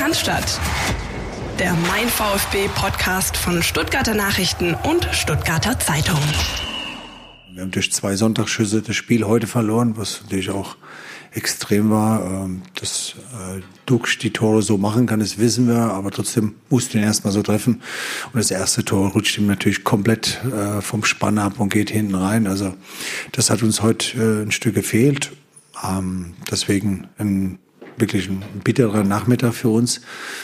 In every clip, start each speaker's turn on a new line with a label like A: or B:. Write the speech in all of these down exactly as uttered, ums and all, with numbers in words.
A: Cannstatt. Der Mein VfB-Podcast von Stuttgarter Nachrichten und Stuttgarter Zeitung.
B: Wir haben durch zwei Sonntagsschüsse das Spiel heute verloren, was natürlich auch extrem war. Dass Dux die Tore so machen kann, das wissen wir, aber trotzdem musste ihn erstmal so treffen. Und das erste Tor rutscht ihm natürlich komplett vom Spann ab und geht hinten rein. Also das hat uns heute ein Stück gefehlt. Deswegen ein wirklich ein bitterer Nachmittag für uns.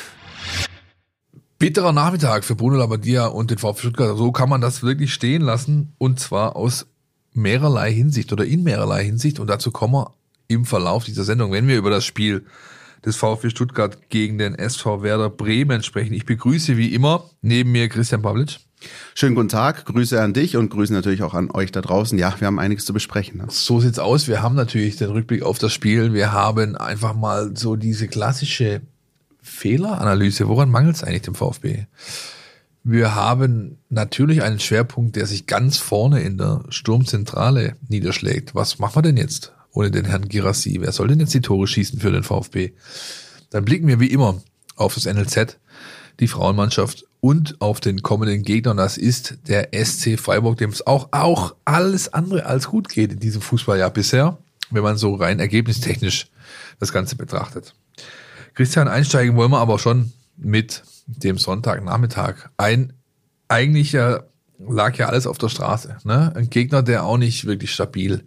C: Bitterer Nachmittag für Bruno Labbadia und den VfB Stuttgart. So kann man das wirklich stehen lassen, und zwar aus mehrerlei Hinsicht oder in mehrerlei Hinsicht, und dazu kommen wir im Verlauf dieser Sendung, wenn wir über das Spiel des VfB Stuttgart gegen den S V Werder Bremen sprechen. Ich begrüße wie immer neben mir Christian Pavlic.
D: Schönen guten Tag, Grüße an dich und Grüße natürlich auch an euch da draußen. Ja, wir haben einiges zu besprechen. Ne?
C: So sieht's aus. Wir haben natürlich den Rückblick auf das Spiel. Wir haben einfach mal so diese klassische Fehleranalyse. Woran mangelt es eigentlich dem VfB? Wir haben natürlich einen Schwerpunkt, der sich ganz vorne in der Sturmzentrale niederschlägt. Was machen wir denn jetzt ohne den Herrn Guirassy? Wer soll denn jetzt die Tore schießen für den VfB? Dann blicken wir wie immer auf das N L Z, die Frauenmannschaft, und auf den kommenden Gegner. Das ist der S C Freiburg, dem es auch, auch alles andere als gut geht in diesem Fußballjahr bisher, wenn man so rein ergebnistechnisch das Ganze betrachtet. Christian, einsteigen wollen wir aber schon mit dem Sonntagnachmittag. Ein, eigentlich ja, lag ja alles auf der Straße, ne? Ein Gegner, der auch nicht wirklich stabil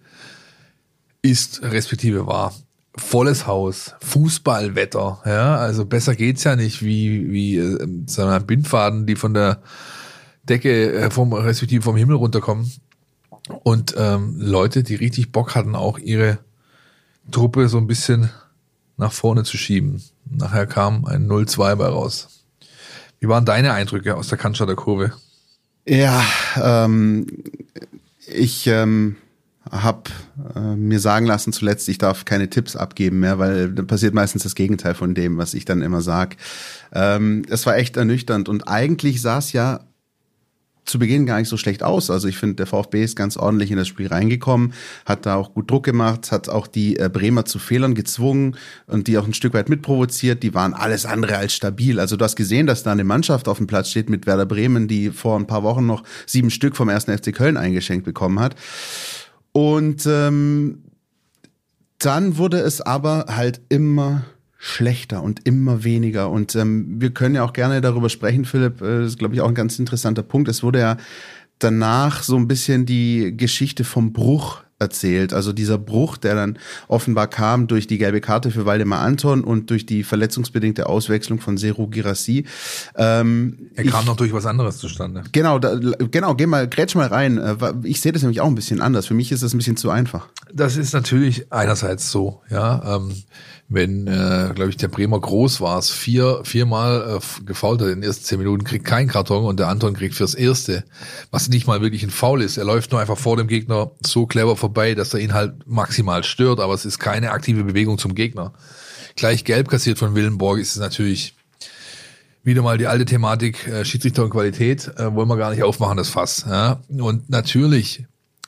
C: ist, respektive war. Volles Haus, Fußballwetter, ja, also besser geht's ja nicht, wie, wie, äh, sagen wir, Bindfaden, die von der Decke, äh, vom, respektive vom Himmel runterkommen. Und, ähm, Leute, die richtig Bock hatten, auch ihre Truppe so ein bisschen nach vorne zu schieben. Nachher kam ein null zwei bei raus. Wie waren deine Eindrücke aus der Cannstatter Kurve?
D: Ja, ähm, ich, ähm, habe äh, mir sagen lassen zuletzt, ich darf keine Tipps abgeben mehr, weil dann passiert meistens das Gegenteil von dem, was ich dann immer sag. Ähm, es war echt ernüchternd, und eigentlich sah es ja zu Beginn gar nicht so schlecht aus. Also ich finde, der VfB ist ganz ordentlich in das Spiel reingekommen, hat da auch gut Druck gemacht, hat auch die äh, Bremer zu Fehlern gezwungen und die auch ein Stück weit mitprovoziert. Die waren alles andere als stabil. Also du hast gesehen, dass da eine Mannschaft auf dem Platz steht mit Werder Bremen, die vor ein paar Wochen noch sieben Stück vom ersten F C Köln eingeschenkt bekommen hat. Und ähm, dann wurde es aber halt immer schlechter und immer weniger. Und ähm, wir können ja auch gerne darüber sprechen, Philipp, das ist, glaube ich, auch ein ganz interessanter Punkt. Es wurde ja danach so ein bisschen die Geschichte vom Bruch erzählt. Also dieser Bruch, der dann offenbar kam durch die gelbe Karte für Waldemar Anton und durch die verletzungsbedingte Auswechslung von Serhou Guirassy. Ähm,
C: er kam ich, noch durch was anderes zustande.
D: Genau, da, genau, geh mal, grätsch mal rein. Ich sehe das nämlich auch ein bisschen anders. Für mich ist das ein bisschen zu einfach.
C: Das ist natürlich einerseits so, ja, ähm, wenn, äh, glaube ich, der Bremer Groß war es, vier, viermal äh, gefoult hat in den ersten zehn Minuten, kriegt keinen Karton, und der Anton kriegt fürs Erste, was nicht mal wirklich ein Foul ist. Er läuft nur einfach vor dem Gegner so clever vorbei, dass er ihn halt maximal stört, aber es ist keine aktive Bewegung zum Gegner. Gleich gelb kassiert von Willenborg ist es natürlich wieder mal die alte Thematik, äh, Schiedsrichter und Qualität, äh, wollen wir gar nicht aufmachen, das Fass. Ja? Und natürlich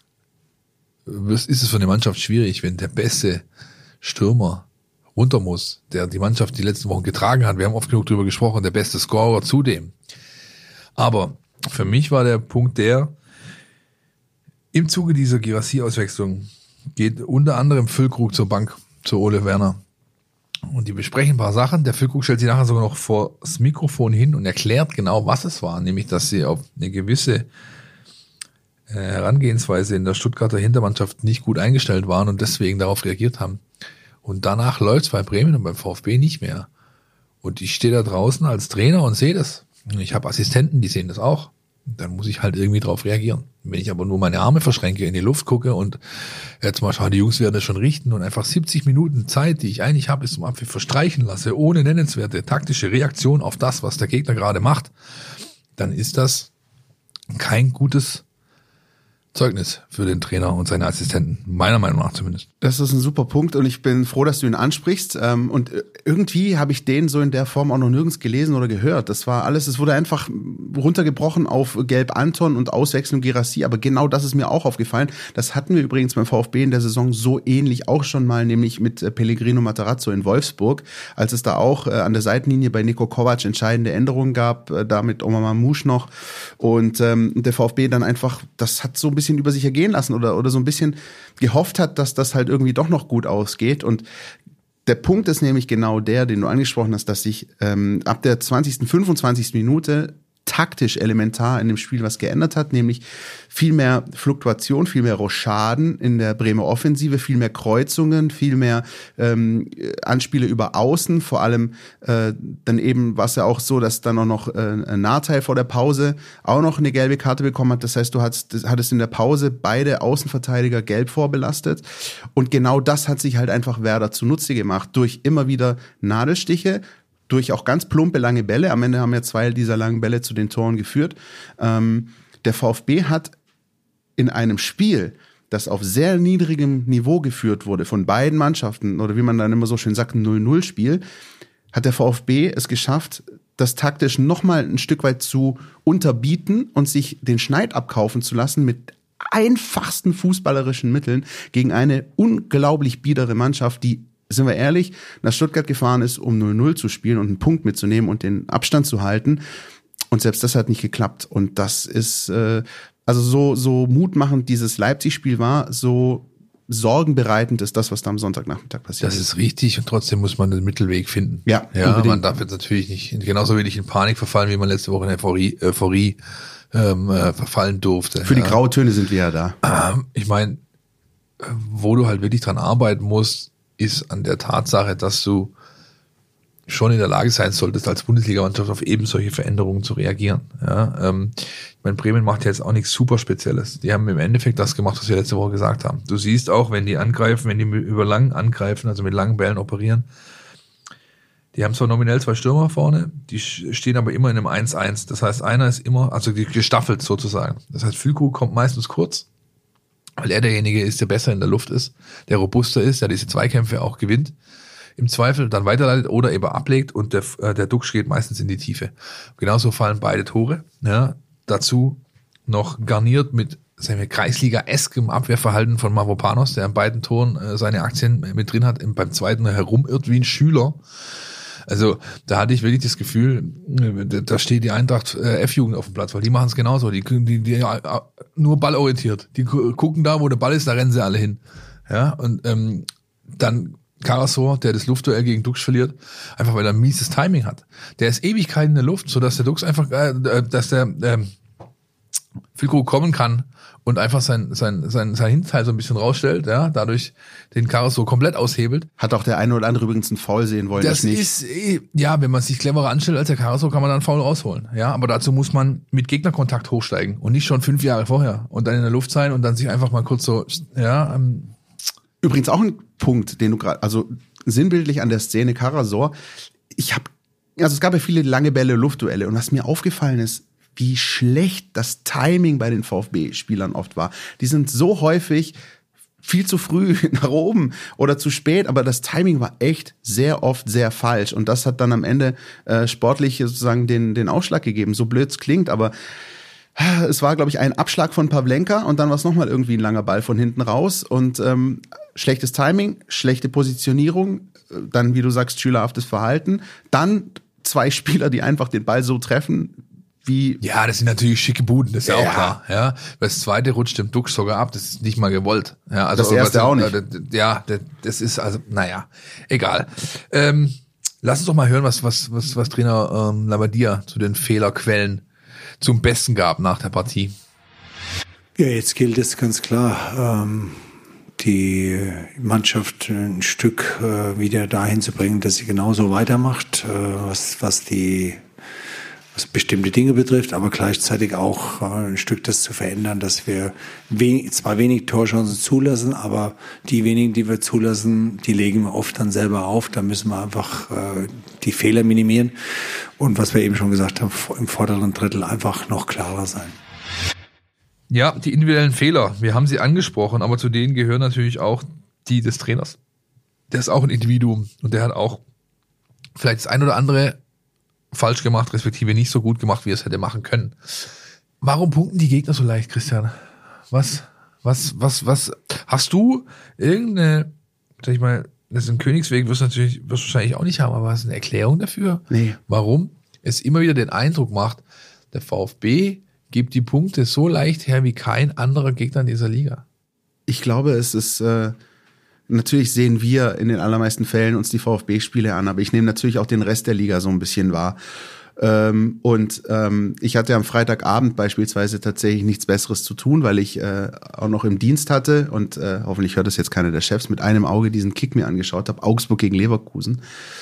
C: ist es für eine Mannschaft schwierig, wenn der beste Stürmer runter muss, der die Mannschaft die letzten Wochen getragen hat. Wir haben oft genug drüber gesprochen, der beste Scorer zudem. Aber für mich war der Punkt der, im Zuge dieser Guirassy-Auswechslung geht unter anderem Füllkrug zur Bank, zu Ole Werner. Und die besprechen ein paar Sachen. Der Füllkrug stellt sich nachher sogar noch vor das Mikrofon hin und erklärt genau, was es war. Nämlich, dass sie auf eine gewisse äh, Herangehensweise in der Stuttgarter Hintermannschaft nicht gut eingestellt waren und deswegen darauf reagiert haben. Und danach läuft es bei Bremen und beim VfB nicht mehr. Und ich stehe da draußen als Trainer und sehe das. Ich habe Assistenten, die sehen das auch. Dann muss ich halt irgendwie drauf reagieren. Wenn ich aber nur meine Arme verschränke, in die Luft gucke und jetzt mal schaue, die Jungs werden das schon richten, und einfach siebzig Minuten Zeit, die ich eigentlich habe, bis zum Abpfiff verstreichen lasse, ohne nennenswerte taktische Reaktion auf das, was der Gegner gerade macht, dann ist das kein gutes Zeugnis für den Trainer und seine Assistenten. Meiner Meinung nach zumindest.
D: Das ist ein super Punkt und ich bin froh, dass du ihn ansprichst. Und irgendwie habe ich den so in der Form auch noch nirgends gelesen oder gehört. Das war alles, es wurde einfach runtergebrochen auf Gelb Anton und Auswechslung Guirassy. Aber genau das ist mir auch aufgefallen. Das hatten wir übrigens beim VfB in der Saison so ähnlich auch schon mal, nämlich mit Pellegrino Matarazzo in Wolfsburg, als es da auch an der Seitenlinie bei Niko Kovac entscheidende Änderungen gab, da mit Omar Mamouche noch. Und ähm, der VfB dann einfach, das hat so ein bisschen über sich ergehen lassen oder, oder so ein bisschen gehofft hat, dass das halt irgendwie doch noch gut ausgeht. Und der Punkt ist nämlich genau der, den du angesprochen hast, dass sich ähm, ab der zwanzigsten, fünfundzwanzigsten Minute taktisch elementar in dem Spiel was geändert hat, nämlich viel mehr Fluktuation, viel mehr Rochaden in der Bremer Offensive, viel mehr Kreuzungen, viel mehr ähm, Anspiele über Außen, vor allem äh, dann eben war es ja auch so, dass dann auch noch äh, ein Nahteil vor der Pause auch noch eine gelbe Karte bekommen hat, das heißt, du hattest, hattest in der Pause beide Außenverteidiger gelb vorbelastet und genau das hat sich halt einfach Werder zunutze gemacht, durch immer wieder Nadelstiche, durch auch ganz plumpe lange Bälle. Am Ende haben ja zwei dieser langen Bälle zu den Toren geführt. Ähm, der VfB hat in einem Spiel, das auf sehr niedrigem Niveau geführt wurde von beiden Mannschaften, oder wie man dann immer so schön sagt, ein null null Spiel, hat der VfB es geschafft, das taktisch nochmal ein Stück weit zu unterbieten und sich den Schneid abkaufen zu lassen mit einfachsten fußballerischen Mitteln gegen eine unglaublich biedere Mannschaft, die, sind wir ehrlich, nach Stuttgart gefahren ist, um null null zu spielen und einen Punkt mitzunehmen und den Abstand zu halten. Und selbst das hat nicht geklappt. Und das ist, äh, also so, so mutmachend dieses Leipzig-Spiel war, so sorgenbereitend ist das, was da am Sonntagnachmittag passiert ist.
C: Das ist richtig und trotzdem muss man den Mittelweg finden.
D: Ja,
C: ja
D: unbedingt.
C: Man darf jetzt natürlich nicht, genauso wenig in Panik verfallen, wie man letzte Woche in Euphorie, Euphorie ähm, äh, verfallen durfte.
D: Für
C: ja.
D: die Grautöne sind wir ja da.
C: Ähm, ich meine, wo du halt wirklich dran arbeiten musst, ist an der Tatsache, dass du schon in der Lage sein solltest, als Bundesligamannschaft auf eben solche Veränderungen zu reagieren. Ja, ähm, ich meine, Bremen macht ja jetzt auch nichts super Spezielles. Die haben im Endeffekt das gemacht, was wir letzte Woche gesagt haben. Du siehst auch, wenn die angreifen, wenn die über lang angreifen, also mit langen Bällen operieren, die haben zwar nominell zwei Stürmer vorne, die stehen aber immer in einem eins eins. Das heißt, einer ist immer, also gestaffelt sozusagen. Das heißt, Füllkrug kommt meistens kurz, weil er derjenige ist, der besser in der Luft ist, der robuster ist, der diese Zweikämpfe auch gewinnt, im Zweifel dann weiterleitet oder eben ablegt und der, äh, der Duxch geht meistens in die Tiefe. Genauso fallen beide Tore. Ja, dazu noch garniert mit sagen wir, Kreisliga-eskem Abwehrverhalten von Mavropanos, der an beiden Toren äh, seine Aktien mit drin hat, beim zweiten herumirrt wie ein Schüler. Also da hatte ich wirklich das Gefühl, da steht die Eintracht äh, F-Jugend auf dem Platz, weil die machen es genauso. Die, die, die ja, nur ballorientiert. Die gucken da, wo der Ball ist, da rennen sie alle hin. Ja, und ähm, dann Karasor, der das Luftduell gegen Duxch verliert, einfach weil er ein mieses Timing hat. Der ist Ewigkeiten in der Luft, sodass der Duxch einfach, äh, dass der ähm, Füllkrug kommen kann und einfach sein sein sein sein Hinteil so ein bisschen rausstellt, ja, dadurch den Karasor komplett aushebelt.
D: Hat auch der eine oder andere übrigens einen Foul sehen wollen,
C: das,
D: das nicht.
C: ist, ja, wenn man sich cleverer anstellt als der Karasor, kann man dann einen Foul rausholen. Ja, aber dazu muss man mit Gegnerkontakt hochsteigen und nicht schon fünf Jahre vorher und dann in der Luft sein und dann sich einfach mal kurz so, ja. Ähm,
D: Übrigens auch ein Punkt, den du gerade, also sinnbildlich an der Szene Karasor. Ich habe, also es gab ja viele lange Bälle, Luftduelle und was mir aufgefallen ist, wie schlecht das Timing bei den VfB-Spielern oft war. Die sind so häufig viel zu früh nach oben oder zu spät, aber das Timing war echt sehr oft sehr falsch und das hat dann am Ende äh, sportlich sozusagen den den Ausschlag gegeben. So blöd es klingt, aber äh, es war, glaube ich, ein Abschlag von Pavlenka und dann war es nochmal irgendwie ein langer Ball von hinten raus und ähm, schlechtes Timing, schlechte Positionierung, dann, wie du sagst, schülerhaftes Verhalten, dann zwei Spieler, die einfach den Ball so treffen, wie...
C: Ja, das sind natürlich schicke Buden, das ist ja,
D: ja
C: auch klar. Ja, das zweite rutscht dem Duxch sogar ab, das ist nicht mal gewollt. Ja, also
D: das erste
C: was,
D: auch nicht.
C: Ja, das ist also, naja, egal. Ähm, lass uns doch mal hören, was was was was Trainer ähm, Labbadia zu den Fehlerquellen zum Besten gab nach der Partie.
B: Ja, jetzt gilt es ganz klar, ähm, die Mannschaft ein Stück äh, wieder dahin zu bringen, dass sie genauso weitermacht, äh, was was die was bestimmte Dinge betrifft, aber gleichzeitig auch äh, ein Stück das zu verändern, dass wir wenig, zwar wenig Torchancen zulassen, aber die wenigen, die wir zulassen, die legen wir oft dann selber auf. Da müssen wir einfach äh, die Fehler minimieren und was wir eben schon gesagt haben, im vorderen Drittel einfach noch klarer sein.
C: Ja, die individuellen Fehler, wir haben sie angesprochen, aber zu denen gehören natürlich auch die des Trainers. Der ist auch ein Individuum und der hat auch vielleicht das ein oder andere falsch gemacht, respektive nicht so gut gemacht, wie er es hätte machen können. Warum punkten die Gegner so leicht, Christian? Was, was, was, was, hast du irgendeine, sag ich mal, das ist ein Königsweg, wirst du natürlich, wirst du wahrscheinlich auch nicht haben, aber hast du eine Erklärung dafür?
D: Nee.
C: Warum es immer wieder den Eindruck macht, der VfB gibt die Punkte so leicht her wie kein anderer Gegner in dieser Liga?
D: Ich glaube, es ist, äh, natürlich sehen wir in den allermeisten Fällen uns die VfB-Spiele an, aber ich nehme natürlich auch den Rest der Liga so ein bisschen wahr. Ähm, und ähm, ich hatte am Freitagabend beispielsweise tatsächlich nichts Besseres zu tun, weil ich äh, auch noch im Dienst hatte und äh, hoffentlich hört das jetzt keiner der Chefs, mit einem Auge diesen Kick mir angeschaut habe, Augsburg gegen Leverkusen.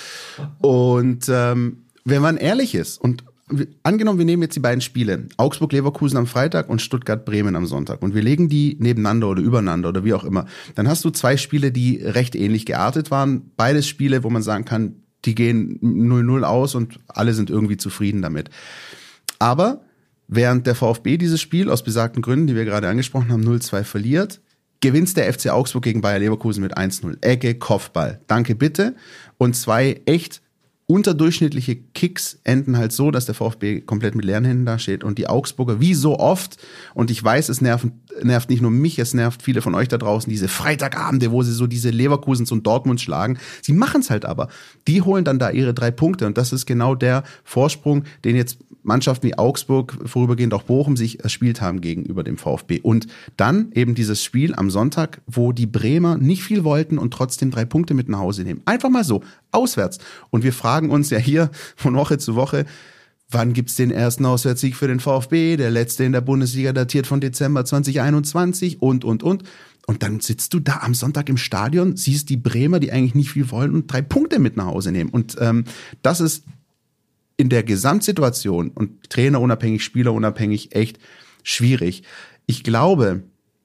D: Und ähm, wenn man ehrlich ist und angenommen, wir nehmen jetzt die beiden Spiele, Augsburg-Leverkusen am Freitag und Stuttgart-Bremen am Sonntag und wir legen die nebeneinander oder übereinander oder wie auch immer, dann hast du zwei Spiele, die recht ähnlich geartet waren. Beides Spiele, wo man sagen kann, die gehen null null aus und alle sind irgendwie zufrieden damit. Aber während der VfB dieses Spiel aus besagten Gründen, die wir gerade angesprochen haben, null zwei verliert, gewinnt der F C Augsburg gegen Bayer Leverkusen mit eins null. Ecke, Kopfball. Danke, bitte. Und zwei echt unterdurchschnittliche Kicks enden halt so, dass der VfB komplett mit leeren Händen dasteht und die Augsburger, wie so oft, und ich weiß, es nervt, nervt nicht nur mich, es nervt viele von euch da draußen, diese Freitagabende, wo sie so diese Leverkusens und Dortmund schlagen. Sie machen es halt aber. Die holen dann da ihre drei Punkte und das ist genau der Vorsprung, den jetzt Mannschaften wie Augsburg, vorübergehend auch Bochum, sich erspielt haben gegenüber dem VfB. Und dann eben dieses Spiel am Sonntag, wo die Bremer nicht viel wollten und trotzdem drei Punkte mit nach Hause nehmen. Einfach mal so, auswärts. Und wir fragen uns ja hier von Woche zu Woche, wann gibt's den ersten Auswärtssieg für den VfB? Der letzte in der Bundesliga datiert von Dezember zwanzig einundzwanzig und, und, und. Und dann sitzt du da am Sonntag im Stadion, siehst die Bremer, die eigentlich nicht viel wollen und drei Punkte mit nach Hause nehmen. Und ähm, das ist in der Gesamtsituation und trainerunabhängig, spielerunabhängig echt schwierig. Ich glaube,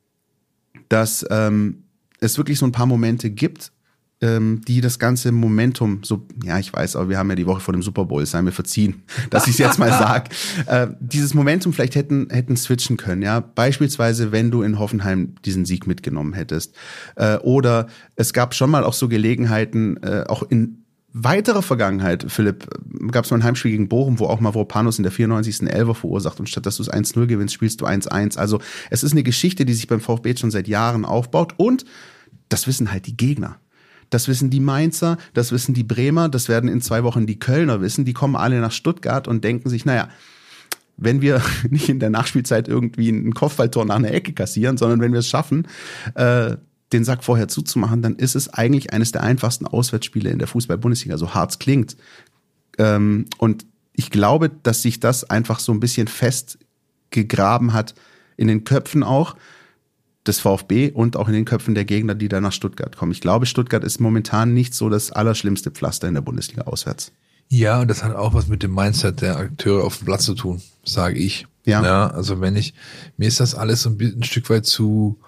D: dass ähm, es wirklich so ein paar Momente gibt, ähm, die das ganze Momentum so, ja, ich weiß, aber wir haben ja die Woche vor dem Super Bowl, sei mir verziehen, dass ich es jetzt mal sage, äh, dieses Momentum vielleicht hätten hätten switchen können, ja, beispielsweise, wenn du in Hoffenheim diesen Sieg mitgenommen hättest, äh, oder es gab schon mal auch so Gelegenheiten, äh, auch in weiterer Vergangenheit, Philipp, gab es mal ein Heimspiel gegen Bochum, wo auch Mavropanos in der vierundneunzigsten Elfer verursacht und statt dass du es eins null gewinnst, spielst du eins eins. Also es ist eine Geschichte, die sich beim VfB schon seit Jahren aufbaut und das wissen halt die Gegner. Das wissen die Mainzer, das wissen die Bremer, das werden in zwei Wochen die Kölner wissen. Die kommen alle nach Stuttgart und denken sich, naja, wenn wir nicht in der Nachspielzeit irgendwie ein Kopfballtor nach einer Ecke kassieren, sondern wenn wir es schaffen, äh, den Sack vorher zuzumachen, dann ist es eigentlich eines der einfachsten Auswärtsspiele in der Fußball-Bundesliga, so hart es klingt. Ähm, und ich glaube, dass sich das einfach so ein bisschen festgegraben hat in den Köpfen auch des VfB und auch in den Köpfen der Gegner, die da nach Stuttgart kommen. Ich glaube, Stuttgart ist momentan nicht so das allerschlimmste Pflaster in der Bundesliga auswärts.
C: Ja, und das hat auch was mit dem Mindset der Akteure auf dem Platz zu tun, sage ich.
D: Ja.
C: ja. Also wenn ich, mir ist das alles so ein, ein Stück weit zu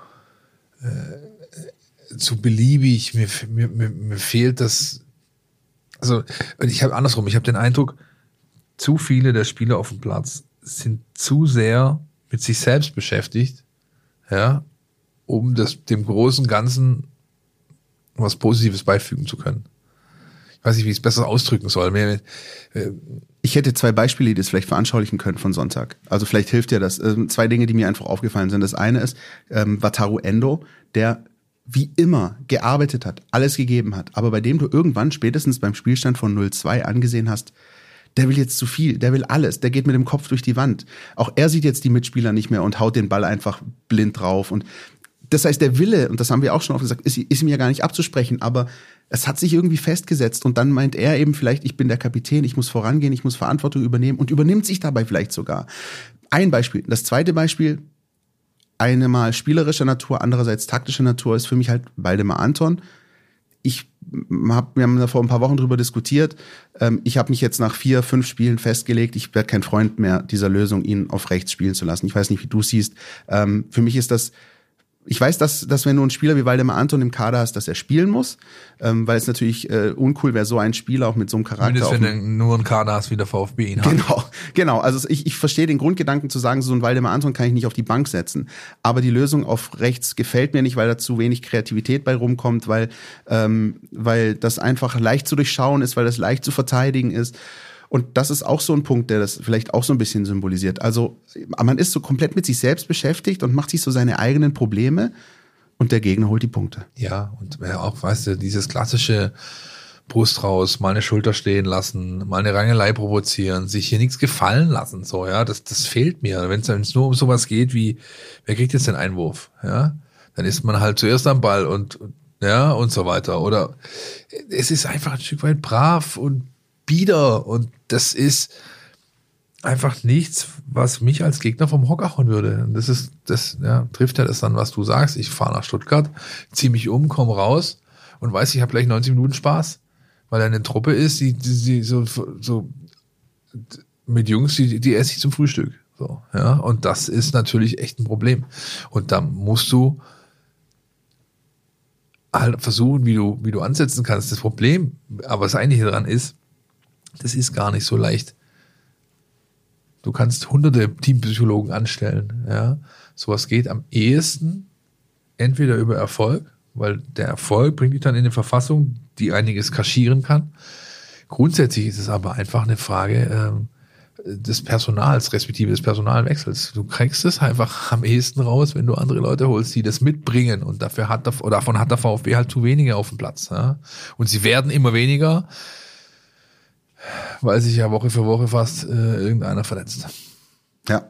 C: äh, zu beliebig, mir, mir, mir, mir fehlt das, also ich habe andersrum, ich habe den Eindruck, zu viele der Spieler auf dem Platz sind zu sehr mit sich selbst beschäftigt, ja, um das dem großen Ganzen was Positives beifügen zu können. Ich weiß nicht, wie ich es besser ausdrücken soll. Mehr, äh,
D: ich hätte zwei Beispiele, die das vielleicht veranschaulichen können von Sonntag. Also vielleicht hilft dir das. Ähm, zwei Dinge, die mir einfach aufgefallen sind. Das eine ist ähm, Wataru Endo, der wie immer gearbeitet hat, alles gegeben hat, aber bei dem du irgendwann spätestens beim Spielstand von null zwei angesehen hast, der will jetzt zu viel, der will alles, der geht mit dem Kopf durch die Wand. Auch er sieht jetzt die Mitspieler nicht mehr und haut den Ball einfach blind drauf. Und das heißt, der Wille, und das haben wir auch schon oft gesagt, ist, ist ihm ja gar nicht abzusprechen, aber es hat sich irgendwie festgesetzt und dann meint er eben vielleicht, ich bin der Kapitän, ich muss vorangehen, ich muss Verantwortung übernehmen und übernimmt sich dabei vielleicht sogar. Ein Beispiel. Das zweite Beispiel, eine mal spielerischer Natur, andererseits taktischer Natur, ist für mich halt Waldemar Anton. Ich hab, wir haben da vor ein paar Wochen drüber diskutiert. Ich habe mich jetzt nach vier, fünf Spielen festgelegt, ich werde kein Freund mehr dieser Lösung, ihn auf rechts spielen zu lassen. Ich weiß nicht, wie du siehst. Für mich ist das Ich weiß, dass, dass wenn du einen Spieler wie Waldemar Anton im Kader hast, dass er spielen muss, ähm, weil es natürlich äh, uncool wäre, so ein Spieler auch mit so einem Charakter.
C: Zumindest wenn du nur einen Kader hast, wie der VfB ihn hat.
D: Genau, genau. Also ich, ich verstehe den Grundgedanken zu sagen, so einen Waldemar Anton kann ich nicht auf die Bank setzen. Aber die Lösung auf rechts gefällt mir nicht, weil da zu wenig Kreativität bei rumkommt, weil, ähm, weil das einfach leicht zu durchschauen ist, weil das leicht zu verteidigen ist. Und das ist auch so ein Punkt, der das vielleicht auch so ein bisschen symbolisiert. Also man ist so komplett mit sich selbst beschäftigt und macht sich so seine eigenen Probleme und der Gegner holt die Punkte.
C: Ja, und auch, weißt du, dieses klassische Brust raus, mal eine Schulter stehen lassen, mal eine Rangelei provozieren, sich hier nichts gefallen lassen, so, ja, das, das fehlt mir. Wenn es nur um sowas geht wie, wer kriegt jetzt den Einwurf, ja, dann ist man halt zuerst am Ball und, ja, und so weiter. Oder es ist einfach ein Stück weit brav und bieder und das ist einfach nichts, was mich als Gegner vom Hocker hauen würde. Und das ist, das ja, trifft ja das dann, was du sagst. Ich fahre nach Stuttgart, ziehe mich um, komme raus und weiß, ich habe gleich neunzig Minuten Spaß, weil er eine Truppe ist, die, die, die so, so mit Jungs, die, die esse ich zum Frühstück. So, ja, und das ist natürlich echt ein Problem. Und da musst du halt versuchen, wie du, wie du ansetzen kannst. Das Problem, aber das Eigentliche daran ist, das ist gar nicht so leicht. Du kannst hunderte Teampsychologen anstellen. Ja, sowas geht am ehesten entweder über Erfolg, weil der Erfolg bringt dich dann in eine Verfassung, die einiges kaschieren kann. Grundsätzlich ist es aber einfach eine Frage ähm, des Personals, respektive des Personalwechsels. Du kriegst es einfach am ehesten raus, wenn du andere Leute holst, die das mitbringen. Und dafür hat der, oder davon hat der VfB halt zu wenige auf dem Platz. Ja? Und sie werden immer weniger, weil sich ja Woche für Woche fast äh, irgendeiner verletzt.
D: Ja.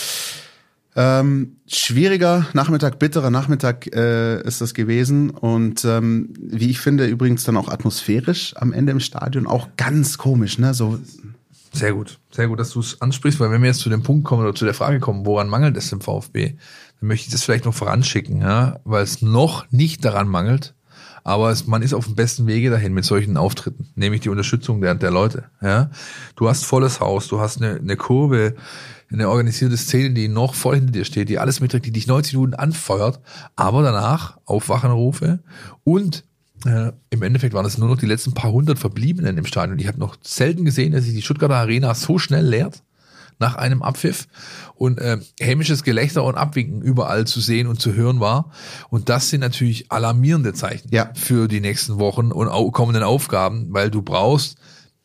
D: Ähm, schwieriger Nachmittag, bitterer Nachmittag äh, ist das gewesen und ähm, wie ich finde übrigens dann auch atmosphärisch am Ende im Stadion auch ganz komisch, ne? So
C: sehr gut, sehr gut, dass du es ansprichst, weil wenn wir jetzt zu dem Punkt kommen oder zu der Frage kommen, woran mangelt es im VfB, dann möchte ich das vielleicht noch voranschicken, ja, weil es noch nicht daran mangelt. Aber es, man ist auf dem besten Wege dahin mit solchen Auftritten, nämlich die Unterstützung der, der Leute. Ja, du hast volles Haus, du hast eine, eine Kurve, eine organisierte Szene, die noch voll hinter dir steht, die alles mitträgt, die dich neunzig Minuten anfeuert, aber danach Aufwachenrufe und äh, im Endeffekt waren es nur noch die letzten paar hundert Verbliebenen im Stadion. Ich habe noch selten gesehen, dass sich die Stuttgarter Arena so schnell leert nach einem Abpfiff und äh, hämisches Gelächter und Abwinken überall zu sehen und zu hören war. Und das sind natürlich alarmierende Zeichen
D: ja.
C: für die nächsten Wochen und au- kommenden Aufgaben, weil du brauchst,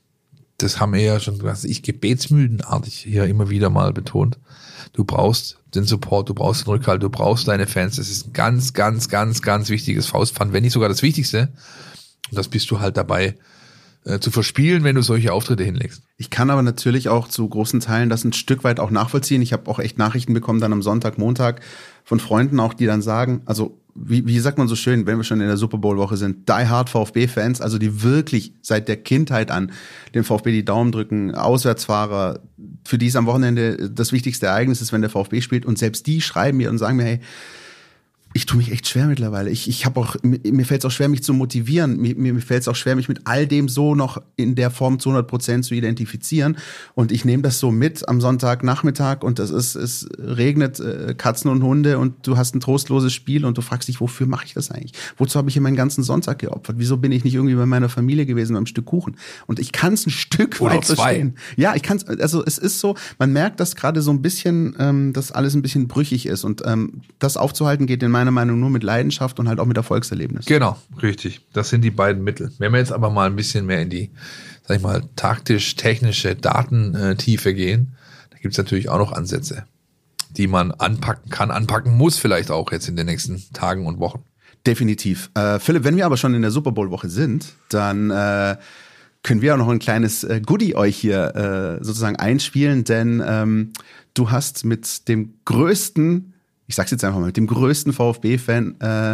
C: das haben wir ja schon gesagt, ich gebetsmühlenartig hier immer wieder mal betont, du brauchst den Support, du brauchst den Rückhalt, du brauchst deine Fans. Das ist ein ganz, ganz, ganz, ganz wichtiges Faustpfand, wenn nicht sogar das Wichtigste. Und das bist du halt dabei zu verspielen, wenn du solche Auftritte hinlegst.
D: Ich kann aber natürlich auch zu großen Teilen das ein Stück weit auch nachvollziehen. Ich habe auch echt Nachrichten bekommen dann am Sonntag, Montag von Freunden auch, die dann sagen, also wie, wie sagt man so schön, wenn wir schon in der Super Bowl Woche sind, die hard VfB-Fans, also die wirklich seit der Kindheit an dem VfB die Daumen drücken, Auswärtsfahrer, für die es am Wochenende das wichtigste Ereignis ist, wenn der VfB spielt und selbst die schreiben mir und sagen mir, hey, ich tue mich echt schwer mittlerweile. Ich, ich habe auch, mir fällt es auch schwer, mich zu motivieren. Mir, mir fällt es auch schwer, mich mit all dem so noch in der Form zu hundert Prozent zu identifizieren. Und ich nehme das so mit am Sonntagnachmittag und das ist, es regnet äh, Katzen und Hunde und du hast ein trostloses Spiel und du fragst dich, wofür mache ich das eigentlich? Wozu habe ich hier meinen ganzen Sonntag geopfert? Wieso bin ich nicht irgendwie bei meiner Familie gewesen beim Stück Kuchen? Und ich kann es ein Stück
C: Oder
D: weit
C: zwei.
D: verstehen. Ja, ich kann es, also es ist so, man merkt, dass gerade so ein bisschen, ähm, dass alles ein bisschen brüchig ist und ähm, das aufzuhalten geht in meiner Meinung nur mit Leidenschaft und halt auch mit Erfolgserlebnis.
C: Genau, richtig. Das sind die beiden Mittel. Wenn wir jetzt aber mal ein bisschen mehr in die, sag ich mal, taktisch-technische Datentiefe gehen, da gibt es natürlich auch noch Ansätze, die man anpacken kann, anpacken muss vielleicht auch jetzt in den nächsten Tagen und Wochen.
D: Definitiv. Äh, Philipp, wenn wir aber schon in der Super Bowl-Woche sind, dann äh, können wir auch noch ein kleines äh, Goodie euch hier äh, sozusagen einspielen, denn ähm, du hast mit dem größten ich sag's jetzt einfach mal, mit dem größten VfB-Fan äh,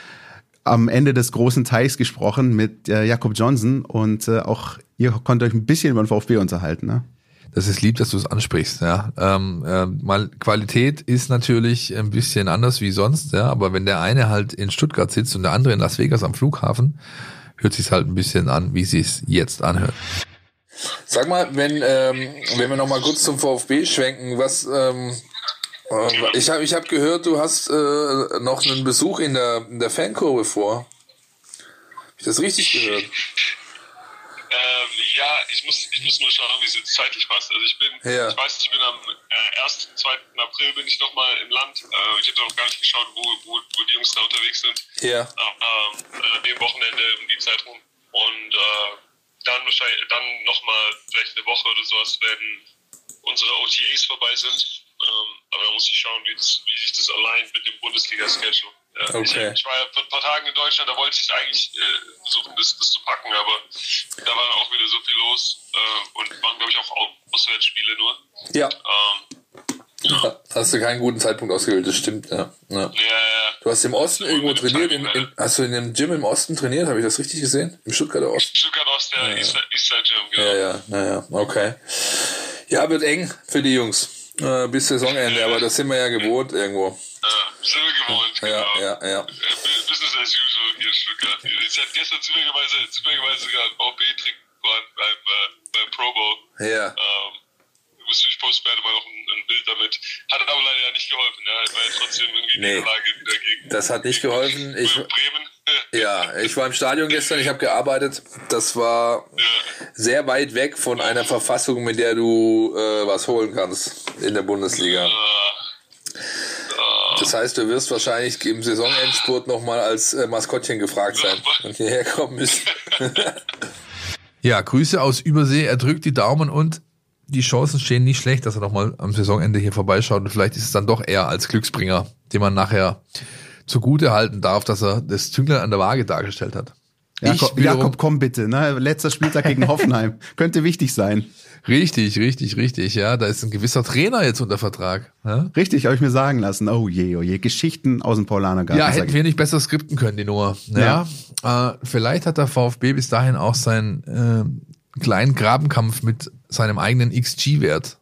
D: am Ende des großen Teichs gesprochen, mit äh, Jakob Johnson und äh, auch ihr konnt euch ein bisschen über den VfB unterhalten, ne?
C: Das ist lieb, dass du es ansprichst, ja. Ähm, äh, mal Qualität ist natürlich ein bisschen anders wie sonst, ja, aber wenn der eine halt in Stuttgart sitzt und der andere in Las Vegas am Flughafen, hört sich's halt ein bisschen an, wie sich's jetzt anhört. Sag mal, wenn ähm, wenn wir noch mal kurz zum VfB schwenken, was ähm, Ich habe ich hab gehört, du hast äh, noch einen Besuch in der, in der Fankurve vor. Habe ich das richtig gehört?
E: Ähm, ja, ich muss, ich muss nur schauen, wie es jetzt zeitlich passt. Also ich bin,
C: ja.
E: ich weiß, ich bin am äh, ersten, zweiten April bin ich nochmal im Land. Äh, ich habe noch gar nicht geschaut, wo, wo, wo die Jungs da unterwegs sind.
C: Ja.
E: Äh, äh, dem Wochenende um die Zeit rum. Und äh, dann wahrscheinlich, dann nochmal vielleicht eine Woche oder sowas, wenn unsere O T As vorbei sind. Ähm, aber da muss ich schauen, wie, das, wie sich das allein mit dem Bundesliga-Schedule. Ja,
C: okay.
E: ich, ich war ja vor ein paar Tagen in Deutschland, da wollte ich eigentlich äh, versuchen, das, das zu packen, aber da war dann auch wieder so viel los äh, und waren, glaube ich, auch Auswärtsspiele nur.
C: Ja.
E: Ähm, ja.
C: Hast du keinen guten Zeitpunkt ausgewählt, das stimmt, ja. ja.
E: ja, ja.
C: Du hast im Osten irgendwo trainiert, in, in, hast du in einem Gym im Osten trainiert, habe ich das richtig gesehen? Im Stuttgarter Osten?
E: Stuttgart Ost, ja, ja. Eastside Gym, genau.
C: Ja, ja, naja, okay. Ja, wird eng für die Jungs. Äh, bis Saisonende, aber das sind wir ja gewohnt irgendwo.
E: Ja, sind wir gewohnt,
C: ja,
E: genau.
C: Ja, ja.
E: Business as usual hier in Stuttgart. Ich hatte gestern zufälligerweise, zufälligerweise sogar ein VfB-Trick beim, äh, beim Pro Bowl.
C: Ja.
E: Ähm, ich poste später mal noch ein, ein Bild damit. Hat aber leider nicht geholfen. Ja. Ich war ja trotzdem irgendwie
C: nee,
E: in der Lage dagegen.
C: Das hat nicht geholfen. Ich,
E: Bremen.
C: Ja, ich war im Stadion gestern, ich habe gearbeitet. Das war ja. sehr weit weg von einer Verfassung, mit der du äh, was holen kannst in der Bundesliga.
E: Ja.
C: Das heißt, du wirst wahrscheinlich im Saisonendspurt nochmal als äh, Maskottchen gefragt sein und hierher kommen müssen. Ja, Grüße aus Übersee. Er drückt die Daumen und die Chancen stehen nicht schlecht, dass er nochmal am Saisonende hier vorbeischaut. Und vielleicht ist es dann doch eher als Glücksbringer, den man nachher zugute halten darf, dass er das Zünglein an der Waage dargestellt hat.
D: Jakob, Jakob, komm bitte, ne? Letzter Spieltag gegen Hoffenheim. Könnte wichtig sein.
C: Richtig, richtig, richtig, ja. Da ist ein gewisser Trainer jetzt unter Vertrag. Ja?
D: Richtig, habe ich mir sagen lassen. Oh je, oh je. Geschichten aus dem Paulanergarten.
C: Ja, hätten wir nicht besser skripten können, die Nummer. Ja. ja. Äh, vielleicht hat der VfB bis dahin auch seinen äh, kleinen Grabenkampf mit seinem eigenen X G-Wert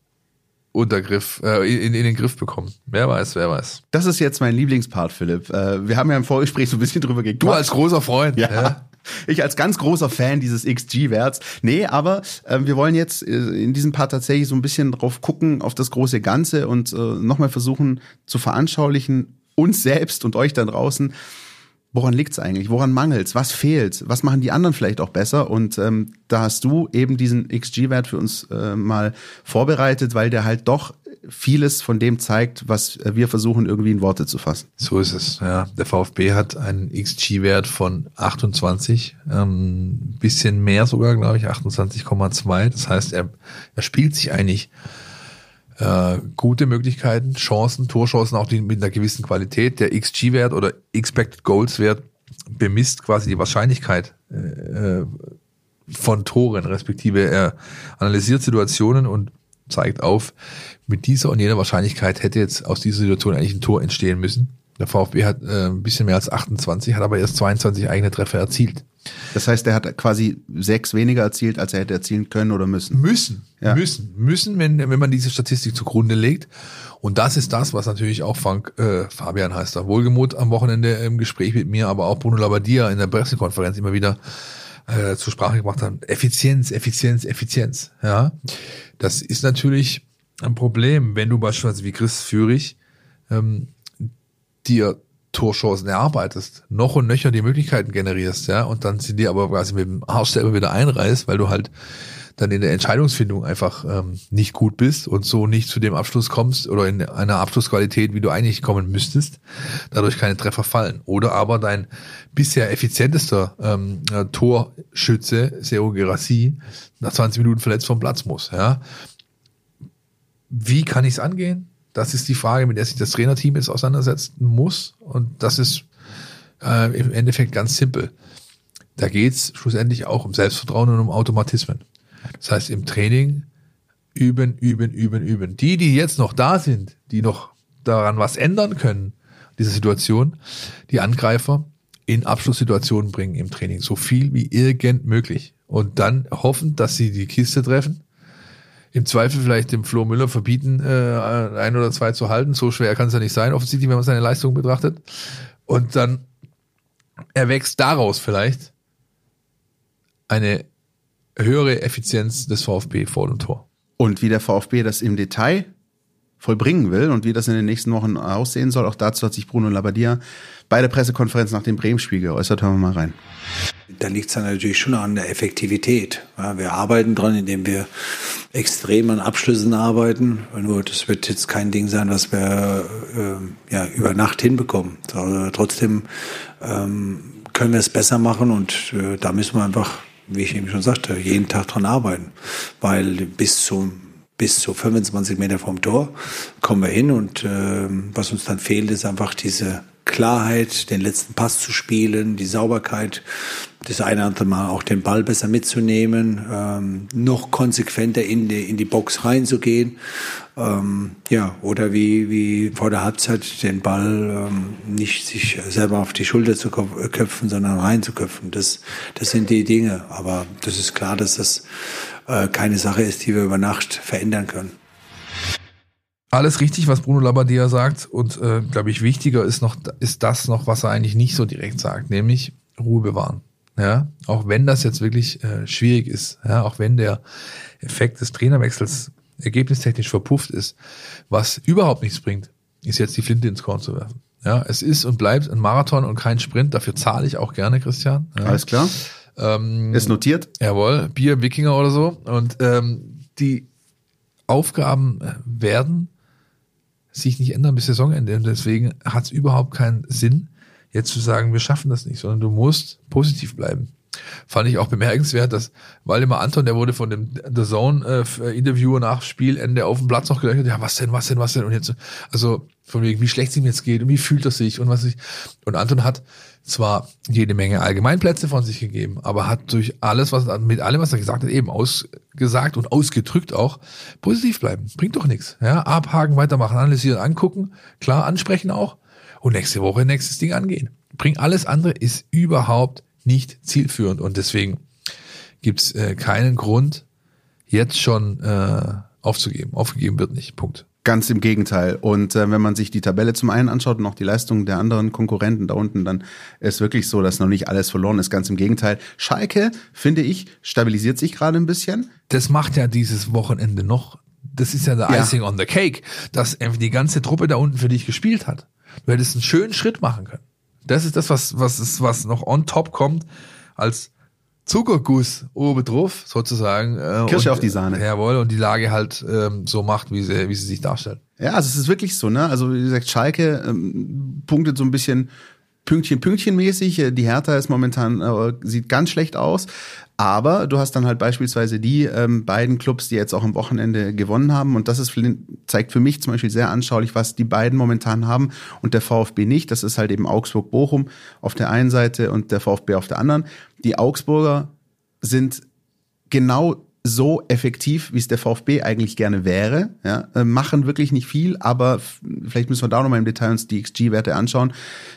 C: Untergriff, äh, in, in den Griff bekommen. Wer weiß, wer weiß.
D: Das ist jetzt mein Lieblingspart, Philipp. Äh, wir haben ja im Vorgespräch so ein bisschen drüber gequatscht.
C: Du als großer Freund.
D: Ja. ja. Ich als ganz großer Fan dieses X G-Werts. Nee, aber äh, wir wollen jetzt äh, in diesem Part tatsächlich so ein bisschen drauf gucken, auf das große Ganze und äh, nochmal versuchen zu veranschaulichen, uns selbst und euch da draußen, woran liegt's eigentlich? Woran mangelt's? Was fehlt? Was machen die anderen vielleicht auch besser? Und ähm, da hast du eben diesen X G-Wert für uns äh, mal vorbereitet, weil der halt doch vieles von dem zeigt, was wir versuchen irgendwie in Worte zu fassen.
C: So ist es, ja. Der VfB hat einen X G-Wert von achtundzwanzig, ähm, bisschen mehr sogar, glaube ich, achtundzwanzig Komma zwei. Das heißt, er, er spielt sich eigentlich äh, gute Möglichkeiten, Chancen, Torchancen, auch die mit einer gewissen Qualität. Der X G-Wert oder Expected Goals-Wert bemisst quasi die Wahrscheinlichkeit äh, von Toren, respektive er analysiert Situationen und zeigt auf, mit dieser und jener Wahrscheinlichkeit hätte jetzt aus dieser Situation eigentlich ein Tor entstehen müssen. Der VfB hat äh, ein bisschen mehr als achtundzwanzig, hat aber erst zweiundzwanzig eigene Treffer erzielt.
D: Das heißt, er hat quasi sechs weniger erzielt, als er hätte erzielen können oder müssen.
C: Müssen, ja. müssen, müssen, wenn, wenn man diese Statistik zugrunde legt. Und das ist das, was natürlich auch Frank, äh, Fabian heißt er, Wohlgemuth am Wochenende im Gespräch mit mir, aber auch Bruno Labbadia in der Pressekonferenz immer wieder äh, zur Sprache gebracht haben. Effizienz, Effizienz, Effizienz. Ja, das ist natürlich ein Problem, wenn du beispielsweise wie Chris Führig ähm, dir Torchancen erarbeitest, noch und nöcher die Möglichkeiten generierst, ja, und dann sind die aber quasi mit dem Arsch selber wieder einreißt, weil du halt dann in der Entscheidungsfindung einfach ähm, nicht gut bist und so nicht zu dem Abschluss kommst oder in einer Abschlussqualität, wie du eigentlich kommen müsstest, dadurch keine Treffer fallen. Oder aber dein bisher effizientester ähm, Torschütze, Serhou Guirassy, nach zwanzig Minuten verletzt vom Platz muss, ja. Wie kann ich es angehen? Das ist die Frage, mit der sich das Trainerteam jetzt auseinandersetzen muss. Und das ist äh, im Endeffekt ganz simpel. Da geht's schlussendlich auch um Selbstvertrauen und um Automatismen. Das heißt, im Training üben, üben, üben, üben. Die, die jetzt noch da sind, die noch daran was ändern können, diese Situation, die Angreifer in Abschlusssituationen bringen im Training. So viel wie irgend möglich. Und dann hoffen, dass sie die Kiste treffen. Im Zweifel vielleicht dem Flo Müller verbieten, äh, ein oder zwei zu halten. So schwer kann es ja nicht sein, offensichtlich, wenn man seine Leistung betrachtet. Und dann erwächst daraus vielleicht eine höhere Effizienz des VfB vor dem Tor.
D: Und wie der VfB das im Detail vollbringen will und wie das in den nächsten Wochen aussehen soll. Auch dazu hat sich Bruno Labbadia bei der Pressekonferenz nach dem Bremen-Spiel geäußert. Hören wir mal rein.
B: Da liegt es dann natürlich schon an der Effektivität. Ja, wir arbeiten dran, indem wir extrem an Abschlüssen arbeiten. Nur das wird jetzt kein Ding sein, was wir äh, ja, über Nacht hinbekommen. Aber trotzdem ähm, können wir es besser machen und äh, da müssen wir einfach, wie ich eben schon sagte, jeden Tag dran arbeiten. Weil bis zum bis zu fünfundzwanzig Meter vom Tor kommen wir hin und äh, was uns dann fehlt, ist einfach diese Klarheit, den letzten Pass zu spielen, die Sauberkeit, das eine oder andere Mal auch den Ball besser mitzunehmen, ähm, noch konsequenter in die, in die Box reinzugehen. Ähm, ja, oder wie, wie vor der Halbzeit den Ball ähm, nicht sich selber auf die Schulter zu köpfen, sondern reinzuköpfen. Das, das sind die Dinge. Aber das ist klar, dass das äh, keine Sache ist, die wir über Nacht verändern können.
C: Alles richtig, was Bruno Labbadia sagt und äh, glaube ich wichtiger ist noch ist das noch, was er eigentlich nicht so direkt sagt, nämlich Ruhe bewahren. Ja, auch wenn das jetzt wirklich äh, schwierig ist, ja, auch wenn der Effekt des Trainerwechsels ergebnistechnisch verpufft ist, was überhaupt nichts bringt, ist jetzt die Flinte ins Korn zu werfen. Ja, es ist und bleibt ein Marathon und kein Sprint. Dafür zahle ich auch gerne, Christian. Ja.
D: Alles klar.
C: Ähm,
D: ist notiert.
C: Jawohl, Bier, Wikinger oder so. Und ähm, die Aufgaben werden sich nicht ändern bis Saisonende. Und deswegen hat es überhaupt keinen Sinn, jetzt zu sagen, wir schaffen das nicht, sondern du musst positiv bleiben. Fand ich auch bemerkenswert, dass Waldemar Anton, der wurde von dem The Zone äh, Interviewer nach Spielende auf dem Platz noch gedacht, ja, was denn, was denn, was denn? Und jetzt, also von wegen, wie schlecht es ihm jetzt geht und wie fühlt er sich und was ich. Und Anton hat zwar jede Menge Allgemeinplätze von sich gegeben, aber hat durch alles, was mit allem, was er gesagt hat, eben ausgesagt und ausgedrückt auch, positiv bleiben. Bringt doch nichts. Ja, abhaken, weitermachen, analysieren, angucken, klar ansprechen auch und nächste Woche nächstes Ding angehen. Bringt alles andere ist überhaupt nicht zielführend und deswegen gibt's äh, keinen Grund, jetzt schon äh, aufzugeben. Aufgegeben wird nicht. Punkt.
D: Ganz im Gegenteil. Und äh, wenn man sich die Tabelle zum einen anschaut und auch die Leistungen der anderen Konkurrenten da unten, dann ist wirklich so, dass noch nicht alles verloren ist. Ganz im Gegenteil. Schalke, finde ich, stabilisiert sich gerade ein bisschen.
C: Das macht ja dieses Wochenende noch. Das ist ja der
D: Ja.
C: Icing on the Cake, dass einfach die ganze Truppe da unten für dich gespielt hat. Du hättest einen schönen Schritt machen können. Das ist das, was, was, ist, was noch on top kommt als Zuckerguss oben drauf, sozusagen. Äh,
D: Kirsche
C: und,
D: auf die Sahne.
C: Jawohl, und die Lage halt ähm, so macht, wie sie, wie sie sich darstellt.
D: Ja, also es ist wirklich so, ne? Also wie gesagt, Schalke ähm, punktet so ein bisschen Pünktchen, Pünktchen mäßig. Die Hertha ist momentan, äh, sieht ganz schlecht aus. Aber du hast dann halt beispielsweise die ähm, beiden Clubs, die jetzt auch am Wochenende gewonnen haben. Und das ist zeigt für mich zum Beispiel sehr anschaulich, was die beiden momentan haben und der VfB nicht. Das ist halt eben Augsburg-Bochum auf der einen Seite und der VfB auf der anderen. Die Augsburger sind genau so effektiv, wie es der VfB eigentlich gerne wäre. Ja, äh, machen wirklich nicht viel, aber f- vielleicht müssen wir da nochmal im Detail uns die X G-Werte anschauen.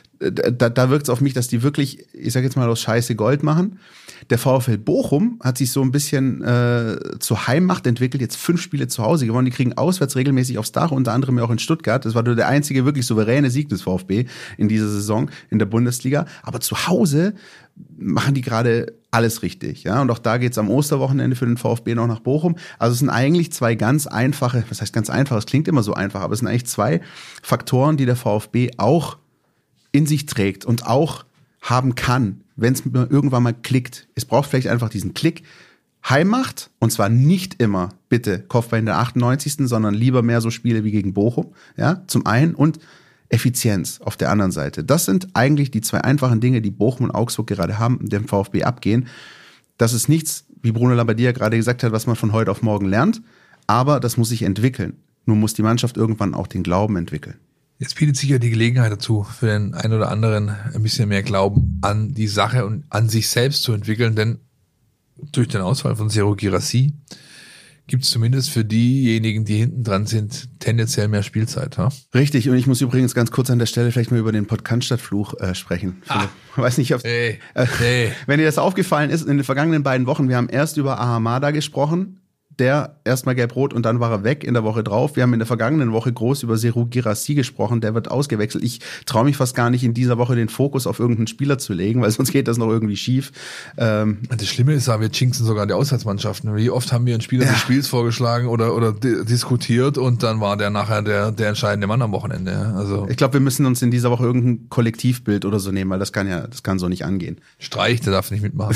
D: Da, da wirkt es auf mich, dass die wirklich, ich sag jetzt mal, aus Scheiße Gold machen. Der VfL Bochum hat sich so ein bisschen äh, zur Heimmacht entwickelt, jetzt fünf Spiele zu Hause gewonnen. Die kriegen auswärts regelmäßig aufs Dach, unter anderem auch in Stuttgart. Das war nur der einzige wirklich souveräne Sieg des VfB in dieser Saison in der Bundesliga. Aber zu Hause machen die gerade alles richtig. Ja, und auch da geht's am Osterwochenende für den VfB noch nach Bochum. Also es sind eigentlich zwei ganz einfache, was heißt ganz einfach, es klingt immer so einfach, aber es sind eigentlich zwei Faktoren, die der VfB auch in sich trägt und auch haben kann, wenn es irgendwann mal klickt. Es braucht vielleicht einfach diesen Klick. Heimmacht, und zwar nicht immer, bitte, Kopfball in der achtundneunzigsten, sondern lieber mehr so Spiele wie gegen Bochum, ja, zum einen, und Effizienz auf der anderen Seite. Das sind eigentlich die zwei einfachen Dinge, die Bochum und Augsburg gerade haben und dem VfB abgehen. Das ist nichts, wie Bruno Labbadia gerade gesagt hat, was man von heute auf morgen lernt, aber das muss sich entwickeln. Nur muss die Mannschaft irgendwann auch den Glauben entwickeln.
C: Jetzt bietet sich ja die Gelegenheit dazu, für den einen oder anderen ein bisschen mehr Glauben an die Sache und an sich selbst zu entwickeln, denn durch den Ausfall von Serhou Guirassy gibt es zumindest für diejenigen, die hinten dran sind, tendenziell mehr Spielzeit. Ha?
D: Richtig, und ich muss übrigens ganz kurz an der Stelle vielleicht mal über den Podcast-Fluch äh, sprechen. Ah. Ich weiß nicht, ob
C: hey.
D: äh,
C: hey.
D: wenn dir das aufgefallen ist, in den vergangenen beiden Wochen, wir haben erst über Ahamada gesprochen, der erstmal gelb-rot und dann war er weg in der Woche drauf. Wir haben in der vergangenen Woche groß über Serhou Guirassy gesprochen, der wird ausgewechselt. Ich traue mich fast gar nicht in dieser Woche den Fokus auf irgendeinen Spieler zu legen, weil sonst geht das noch irgendwie schief. Ähm
C: das Schlimme ist, wir jinxen sogar die Auswärtsmannschaften. Wie oft haben wir einen Spieler ja. des Spiels vorgeschlagen oder oder di- diskutiert und dann war der nachher der der entscheidende Mann am Wochenende. Also
D: ich glaube, wir müssen uns in dieser Woche irgendein Kollektivbild oder so nehmen, weil das kann ja, das kann so nicht angehen.
C: Streich, der darf nicht mitmachen.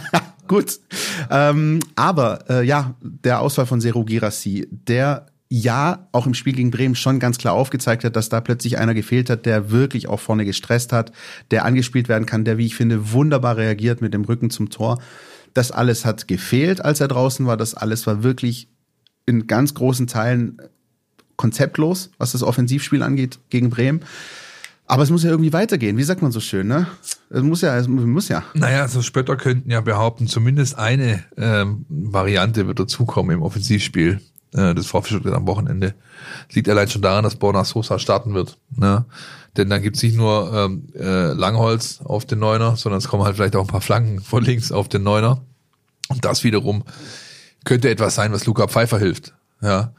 D: Gut, ähm, aber äh, ja, der Ausfall von Serhou Guirassy, der ja auch im Spiel gegen Bremen schon ganz klar aufgezeigt hat, dass da plötzlich einer gefehlt hat, der wirklich auch vorne gestresst hat, der angespielt werden kann, der, wie ich finde, wunderbar reagiert mit dem Rücken zum Tor. Das alles hat gefehlt, als er draußen war. Das alles war wirklich in ganz großen Teilen konzeptlos, was das Offensivspiel angeht gegen Bremen. Aber es muss ja irgendwie weitergehen. Wie sagt man so schön, ne? Es muss ja, es muss ja.
C: Naja, also Spötter könnten ja behaupten, zumindest eine ähm, Variante wird dazukommen im Offensivspiel äh, des VfB Stuttgart am Wochenende. Das liegt allein schon daran, dass Borna Sosa starten wird. Ne? Denn dann gibt's nicht nur ähm, äh, Langholz auf den Neuner, sondern es kommen halt vielleicht auch ein paar Flanken von links auf den Neuner. Und das wiederum könnte etwas sein, was Luca Pfeiffer hilft. Ja,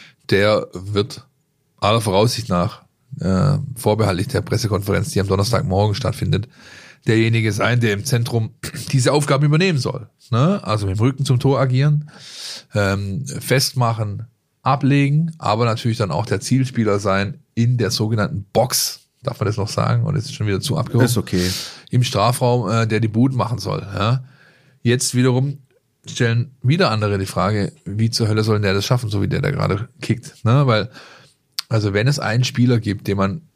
C: der wird aller Voraussicht nach Äh, vorbehaltlich der Pressekonferenz, die am Donnerstagmorgen stattfindet, derjenige sein, der im Zentrum diese Aufgaben übernehmen soll. Ne? Also mit dem Rücken zum Tor agieren, ähm, festmachen, ablegen, aber natürlich dann auch der Zielspieler sein in der sogenannten Box, darf man das noch sagen? Und es ist schon wieder zu abgehoben.
D: Ist okay.
C: Im Strafraum, äh, der die Buden machen soll. Ja? Jetzt wiederum stellen wieder andere die Frage, wie zur Hölle soll der das schaffen, so wie der da gerade kickt. Ne? Weil Also wenn es einen Spieler gibt, den man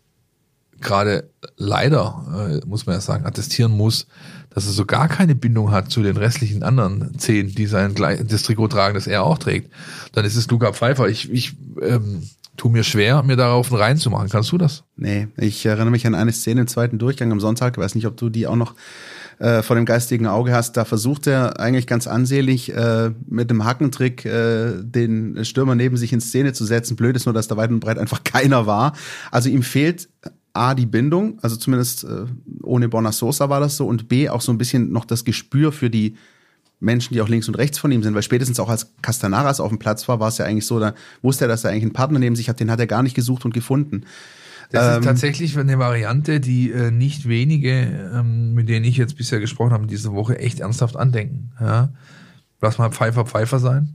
C: gerade leider, äh, muss man ja sagen, attestieren muss, dass er so gar keine Bindung hat zu den restlichen anderen zehn, die sein das Trikot tragen, das er auch trägt, dann ist es Luca Pfeiffer. Ich, ich ähm, tue mir schwer, mir darauf einen Reim zu machen. Kannst du das?
D: Nee, ich erinnere mich an eine Szene im zweiten Durchgang am Sonntag. Ich weiß nicht, ob du die auch noch äh, vor dem geistigen Auge hast. Da versucht er eigentlich ganz ansehlich äh, mit dem Hackentrick äh, den Stürmer neben sich in Szene zu setzen. Blöd ist nur, dass da weit und breit einfach keiner war. Also ihm fehlt A, die Bindung, also zumindest äh, ohne Borna Sosa war das so, und B, auch so ein bisschen noch das Gespür für die Menschen, die auch links und rechts von ihm sind, weil spätestens auch als Castanaras auf dem Platz war, war es ja eigentlich so, da wusste er, dass er eigentlich einen Partner neben sich hat, den hat er gar nicht gesucht und gefunden.
C: Das
D: ähm,
C: ist tatsächlich eine Variante, die äh, nicht wenige, ähm, mit denen ich jetzt bisher gesprochen habe, diese Woche echt ernsthaft andenken. Ja? Lass mal Pfeiffer Pfeiffer sein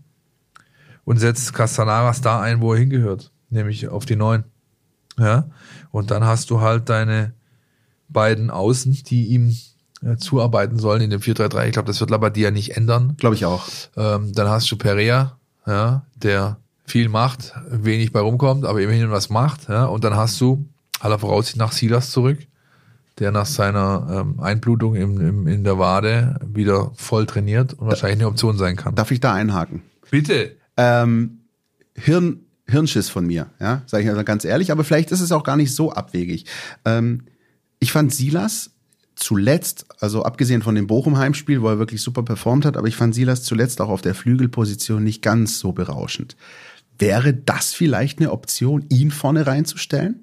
C: und setzt Castanaras da ein, wo er hingehört, nämlich auf die Neun. Ja? Und dann hast du halt deine beiden Außen, die ihm äh, zuarbeiten sollen in dem vier drei drei. Ich glaube, das wird Labadia nicht ändern.
D: Glaube ich auch.
C: Ähm, dann hast du Perea, ja, der viel macht, wenig bei rumkommt, aber immerhin was macht. Ja? Und dann hast du aller Voraussicht nach Silas zurück, der nach seiner ähm, Einblutung im, im, in der Wade wieder voll trainiert und wahrscheinlich eine Option sein kann.
D: Darf ich da einhaken?
C: Bitte.
D: Ähm, Hirn, Hirnschiss von mir, ja, sage ich also ganz ehrlich, aber vielleicht ist es auch gar nicht so abwegig. Ähm, ich fand Silas zuletzt, also abgesehen von dem Bochum-Heimspiel, wo er wirklich super performt hat, aber ich fand Silas zuletzt auch auf der Flügelposition nicht ganz so berauschend. Wäre das vielleicht eine Option, ihn vorne reinzustellen?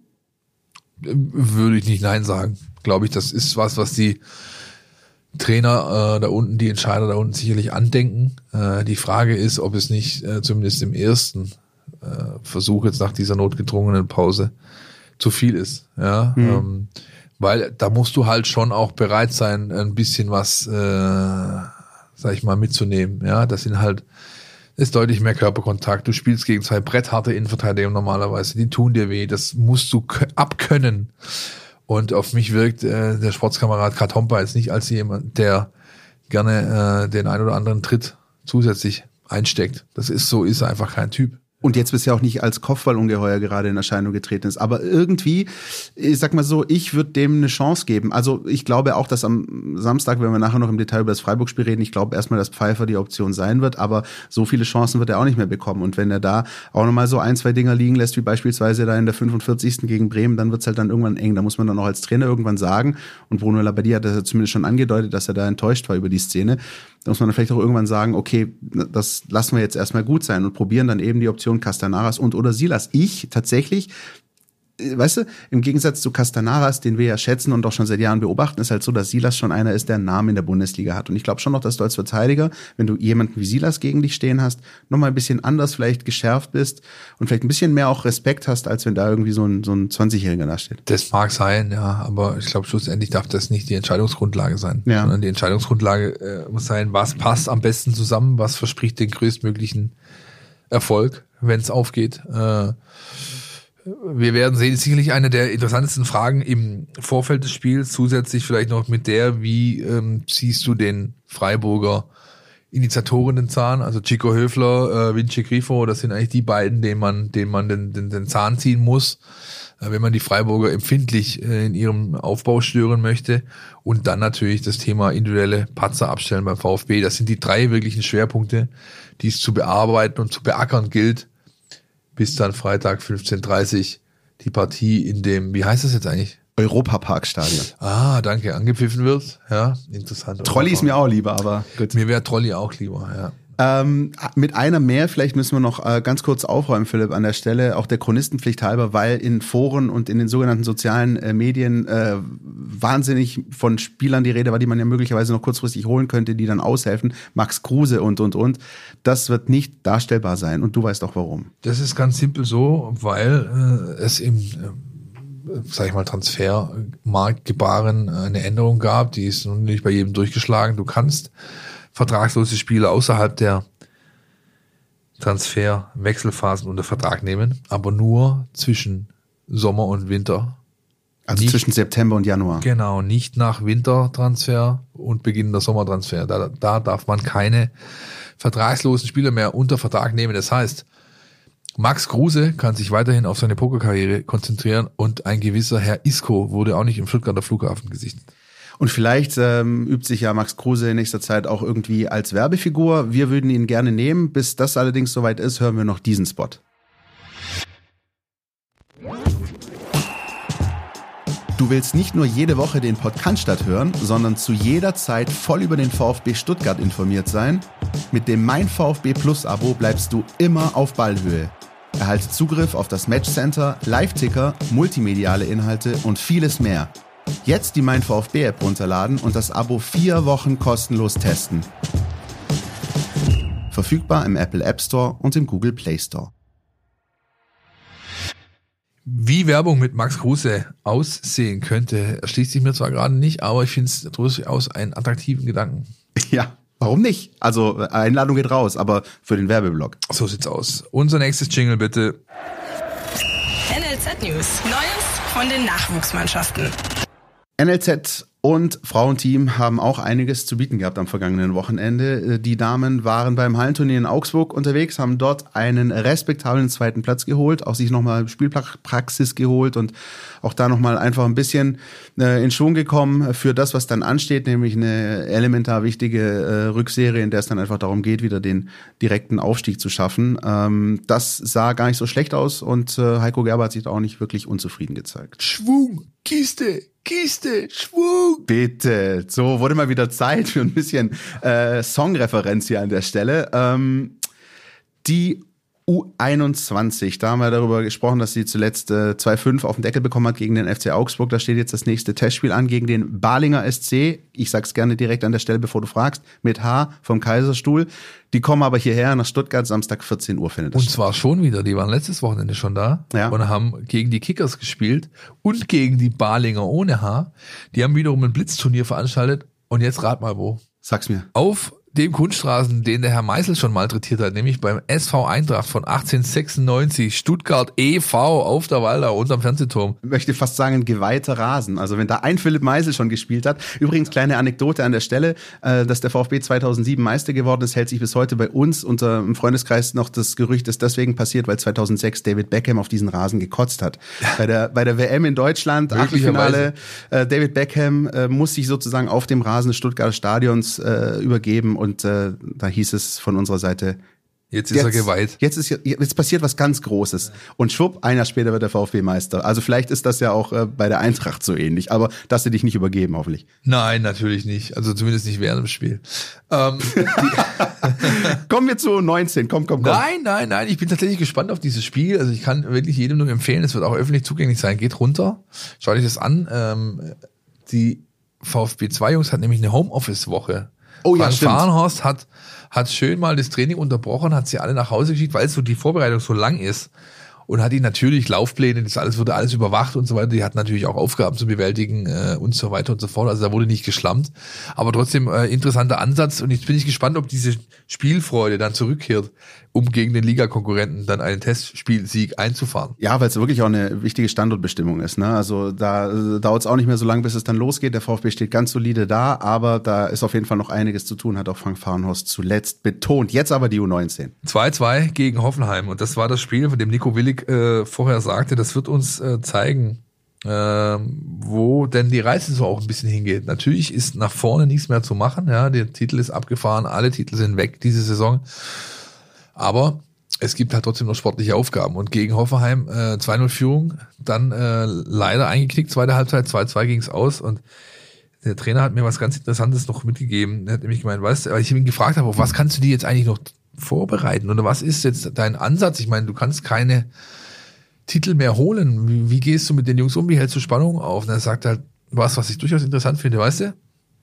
C: Würde ich nicht nein sagen. Glaube ich, das ist was, was die Trainer äh, da unten, die Entscheider da unten sicherlich andenken. Äh, die Frage ist, ob es nicht äh, zumindest im ersten äh, Versuch jetzt nach dieser notgedrungenen Pause zu viel ist. Ja, mhm. ähm, weil da musst du halt schon auch bereit sein, ein bisschen was, äh, sag ich mal, mitzunehmen. Ja, das sind halt ist deutlich mehr Körperkontakt. Du spielst gegen zwei brettharte Innenverteidiger normalerweise. Die tun dir weh. Das musst du abkönnen. Und auf mich wirkt äh, der Sportskamerad Katompa jetzt nicht als jemand, der gerne äh, den ein oder anderen Tritt zusätzlich einsteckt. Das ist so, ist einfach kein Typ.
D: Und jetzt bisher auch nicht als Kopfballungeheuer gerade in Erscheinung getreten ist. Aber irgendwie, ich sag mal so, ich würde dem eine Chance geben. Also ich glaube auch, dass am Samstag, wenn wir nachher noch im Detail über das Freiburg-Spiel reden, ich glaube erstmal, dass Pfeiffer die Option sein wird. Aber so viele Chancen wird er auch nicht mehr bekommen. Und wenn er da auch nochmal so ein, zwei Dinger liegen lässt, wie beispielsweise da in der fünfundvierzigsten gegen Bremen, dann wird's halt dann irgendwann eng. Da muss man dann auch als Trainer irgendwann sagen. Und Bruno Labbadia hat das ja zumindest schon angedeutet, dass er da enttäuscht war über die Szene. Da muss man dann vielleicht auch irgendwann sagen, okay, das lassen wir jetzt erstmal gut sein und probieren dann eben die Option Castanaras und oder Silas. Ich tatsächlich weißt du, im Gegensatz zu Castanaras, den wir ja schätzen und auch schon seit Jahren beobachten, ist halt so, dass Silas schon einer ist, der einen Namen in der Bundesliga hat. Und ich glaube schon noch, dass du als Verteidiger, wenn du jemanden wie Silas gegen dich stehen hast, nochmal ein bisschen anders vielleicht geschärft bist und vielleicht ein bisschen mehr auch Respekt hast, als wenn da irgendwie so ein, so ein zwanzigjähriger da steht.
C: Das mag sein, ja, aber ich glaube, schlussendlich darf das nicht die Entscheidungsgrundlage sein.
D: Ja.
C: Sondern die Entscheidungsgrundlage äh, muss sein, was passt am besten zusammen, was verspricht den größtmöglichen Erfolg, wenn es aufgeht. Äh, Wir werden sehen, ist sicherlich eine der interessantesten Fragen im Vorfeld des Spiels, zusätzlich vielleicht noch mit der, wie ähm, ziehst du den Freiburger Initiatoren den Zahn, also Chico Höfler, äh, Vinci Grifo, das sind eigentlich die beiden, denen man, denen man den, den, den Zahn ziehen muss, äh, wenn man die Freiburger empfindlich äh, in ihrem Aufbau stören möchte. Und dann natürlich das Thema individuelle Patzer abstellen beim VfB. Das sind die drei wirklichen Schwerpunkte, die es zu bearbeiten und zu beackern gilt, bis dann Freitag fünfzehn Uhr dreißig die Partie in dem, wie heißt das jetzt eigentlich?
D: Europaparkstadion.
C: Ah, danke, angepfiffen wird. Ja, interessant.
D: Trolli ist mir auch lieber, aber gut.
C: Mir wäre Trolli auch lieber, ja.
D: Ähm, mit einer mehr, vielleicht müssen wir noch äh, ganz kurz aufräumen, Philipp, an der Stelle, auch der Chronistenpflicht halber, weil in Foren und in den sogenannten sozialen äh, Medien äh, wahnsinnig von Spielern die Rede war, die man ja möglicherweise noch kurzfristig holen könnte, die dann aushelfen. Max Kruse und, und, und. Das wird nicht darstellbar sein und du weißt auch warum.
C: Das ist ganz simpel so, weil äh, es im, äh, sag ich mal, Transfermarktgebaren eine Änderung gab, die ist nun nicht bei jedem durchgeschlagen. Du kannst vertragslose Spieler außerhalb der Transfer-Wechselphasen unter Vertrag nehmen, aber nur zwischen Sommer und Winter.
D: Also
C: nicht,
D: zwischen September und Januar.
C: Genau, nicht nach Wintertransfer und Beginn der Sommertransfer. Da, da darf man keine vertragslosen Spieler mehr unter Vertrag nehmen. Das heißt, Max Kruse kann sich weiterhin auf seine Pokerkarriere konzentrieren und ein gewisser Herr Isco wurde auch nicht im Stuttgarter Flughafen gesichtet.
D: Und vielleicht ähm, übt sich ja Max Kruse in nächster Zeit auch irgendwie als Werbefigur. Wir würden ihn gerne nehmen. Bis das allerdings soweit ist, hören wir noch diesen Spot. Du willst nicht nur jede Woche den Podcast hören, sondern zu jeder Zeit voll über den VfB Stuttgart informiert sein? Mit dem Mein VfB Plus Abo bleibst du immer auf Ballhöhe. Erhalte Zugriff auf das Matchcenter, Live-Ticker, multimediale Inhalte und vieles mehr. Jetzt die Mein VfB App runterladen und das Abo vier Wochen kostenlos testen. Verfügbar im Apple App Store und im Google Play Store.
C: Wie Werbung mit Max Kruse aussehen könnte, erschließt sich mir zwar gerade nicht, aber ich finde es durchaus einen attraktiven Gedanken.
D: Ja, warum nicht? Also Einladung geht raus, aber für den Werbeblock.
C: So sieht's aus. Unser nächstes Jingle bitte.
A: N L Z News. Neues von den Nachwuchsmannschaften.
D: N L Z und Frauenteam haben auch einiges zu bieten gehabt am vergangenen Wochenende. Die Damen waren beim Hallenturnier in Augsburg unterwegs, haben dort einen respektablen zweiten Platz geholt, auch sich nochmal Spielpraxis geholt und auch da nochmal einfach ein bisschen äh, in Schwung gekommen für das, was dann ansteht, nämlich eine elementar wichtige äh, Rückserie, in der es dann einfach darum geht, wieder den direkten Aufstieg zu schaffen. Ähm, das sah gar nicht so schlecht aus und äh, Heiko Gerber hat sich da auch nicht wirklich unzufrieden gezeigt.
C: Schwung, Kiste, Kiste, Schwung.
D: Bitte, so wurde mal wieder Zeit für ein bisschen äh, Songreferenz hier an der Stelle. Ähm, die U einundzwanzig, da haben wir darüber gesprochen, dass sie zuletzt äh, zwei fünf auf den Deckel bekommen hat gegen den F C Augsburg. Da steht jetzt das nächste Testspiel an gegen den Balinger S C. Ich sag's gerne direkt an der Stelle, bevor du fragst, mit H vom Kaiserstuhl. Die kommen aber hierher nach Stuttgart, Samstag vierzehn Uhr findet das
C: Und zwar schon wieder, die waren letztes Wochenende schon da
D: ja.
C: und haben gegen die Kickers gespielt und gegen die Balinger ohne H. Die haben wiederum ein Blitzturnier veranstaltet und jetzt rat mal wo.
D: Sag's mir.
C: Auf dem Kunststraßen, den der Herr Meißel schon malträtiert hat, nämlich beim S V Eintracht von achtzehnhundertsechsundneunzig, Stuttgart e V auf der Walder unterm Fernsehturm.
D: Ich möchte fast sagen, geweihter Rasen. Also wenn da ein Philipp Meißel schon gespielt hat. Übrigens, kleine Anekdote an der Stelle, dass der VfB zweitausendsieben Meister geworden ist, hält sich bis heute bei uns unter im Freundeskreis noch das Gerücht, ist deswegen passiert, weil zweitausendsechs David Beckham auf diesen Rasen gekotzt hat. Bei der, bei der W M in Deutschland, Achtelfinale, äh, David Beckham äh, muss sich sozusagen auf dem Rasen des Stuttgarter Stadions äh, übergeben. Und äh, da hieß es von unserer Seite,
C: Jetzt ist er geweiht.
D: Jetzt ist jetzt passiert was ganz Großes. Und schwupp, ein Jahr später wird der VfB Meister. Also vielleicht ist das ja auch äh, bei der Eintracht so ähnlich. Aber dass sie dich nicht übergeben, hoffentlich.
C: Nein, natürlich nicht. Also zumindest nicht während dem Spiel. Ähm,
D: Kommen wir zu U neunzehn. Komm, komm, komm.
C: Nein, nein, nein. Ich bin tatsächlich gespannt auf dieses Spiel. Also ich kann wirklich jedem nur empfehlen, es wird auch öffentlich zugänglich sein. Geht runter, schaut euch das an. Ähm, die VfB zwei Jungs hat nämlich eine Homeoffice-Woche.
D: Oh ja,
C: Frank
D: stimmt.
C: Fahrenhorst hat, hat schön mal das Training unterbrochen, hat sie alle nach Hause geschickt, weil es so die Vorbereitung so lang ist. Und hat ihnen natürlich Laufpläne, das alles wurde alles überwacht und so weiter. Die hatten natürlich auch Aufgaben zu bewältigen äh, und so weiter und so fort. Also da wurde nicht geschlammt. Aber trotzdem äh, interessanter Ansatz. Und jetzt bin ich gespannt, ob diese Spielfreude dann zurückkehrt, um gegen den Ligakonkurrenten dann einen Testspielsieg einzufahren.
D: Ja, weil es wirklich auch eine wichtige Standortbestimmung ist. Ne? Also da äh, dauert es auch nicht mehr so lange, bis es dann losgeht. Der VfB steht ganz solide da, aber da ist auf jeden Fall noch einiges zu tun, hat auch Frank Fahrenhorst zuletzt betont. Jetzt aber die U neunzehn.
C: zwei zwei gegen Hoffenheim. Und das war das Spiel, von dem Nico Willig äh, vorher sagte, das wird uns äh, zeigen, äh, wo denn die Reise so auch ein bisschen hingeht. Natürlich ist nach vorne nichts mehr zu machen. Ja, der Titel ist abgefahren, alle Titel sind weg diese Saison. Aber es gibt halt trotzdem noch sportliche Aufgaben. Und gegen Hoffenheim äh, zwei null Führung, dann äh, leider eingeknickt, zweite Halbzeit, zwei zwei ging es aus. Und der Trainer hat mir was ganz Interessantes noch mitgegeben. Er hat nämlich gemeint, weißt du, weil ich ihn gefragt habe, auf was kannst du die jetzt eigentlich noch vorbereiten? Oder was ist jetzt dein Ansatz? Ich meine, du kannst keine Titel mehr holen. Wie, wie gehst du mit den Jungs um? Wie hältst du Spannung auf? Und er sagt halt was, was ich durchaus interessant finde, weißt du?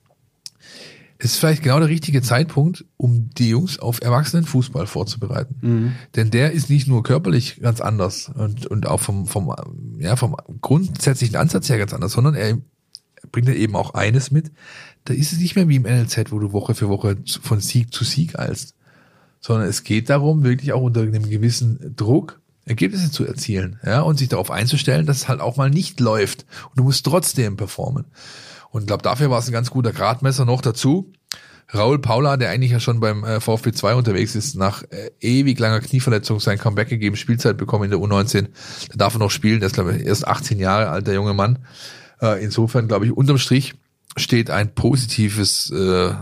C: Es ist vielleicht genau der richtige Zeitpunkt, um die Jungs auf Erwachsenenfußball vorzubereiten. Mhm. Denn der ist nicht nur körperlich ganz anders und, und auch vom, vom, ja, vom grundsätzlichen Ansatz her ganz anders, sondern er bringt ja eben auch eines mit. Da ist es nicht mehr wie im N L Z, wo du Woche für Woche von Sieg zu Sieg eilst, sondern es geht darum, wirklich auch unter einem gewissen Druck Ergebnisse zu erzielen, ja, und sich darauf einzustellen, dass es halt auch mal nicht läuft und du musst trotzdem performen. Und ich glaube, dafür war es ein ganz guter Gradmesser noch dazu. Raul Paula, der eigentlich ja schon beim äh, VfB zwei unterwegs ist, nach äh, ewig langer Knieverletzung sein Comeback gegeben, Spielzeit bekommen in der U neunzehn. Da darf er noch spielen, der ist, glaube ich, erst achtzehn Jahre alt, der junge Mann. Äh, insofern, glaube ich, unterm Strich steht ein positives äh,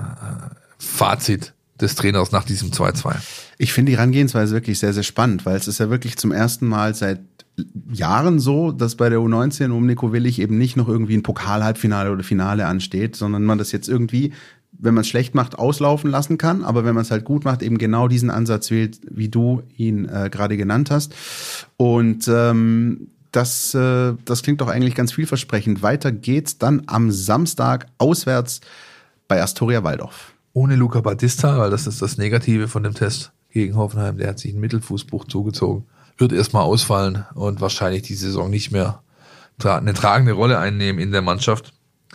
C: Fazit des Trainers nach diesem zwei zwei.
D: Ich finde die Herangehensweise wirklich sehr, sehr spannend, weil es ist ja wirklich zum ersten Mal seit Jahren so, dass bei der U neunzehn um Nico Willig eben nicht noch irgendwie ein Pokal-Halbfinale oder Finale ansteht, sondern man das jetzt irgendwie, wenn man es schlecht macht, auslaufen lassen kann, aber wenn man es halt gut macht, eben genau diesen Ansatz wählt, wie du ihn äh, gerade genannt hast. Und ähm, das, äh, das klingt doch eigentlich ganz vielversprechend. Weiter geht's dann am Samstag auswärts bei Astoria Waldorf.
C: Ohne Luca Battista, weil das ist das Negative von dem Test gegen Hoffenheim, der hat sich einen Mittelfußbruch zugezogen. Wird erstmal ausfallen und wahrscheinlich die Saison nicht mehr tra- eine tragende Rolle einnehmen in der Mannschaft.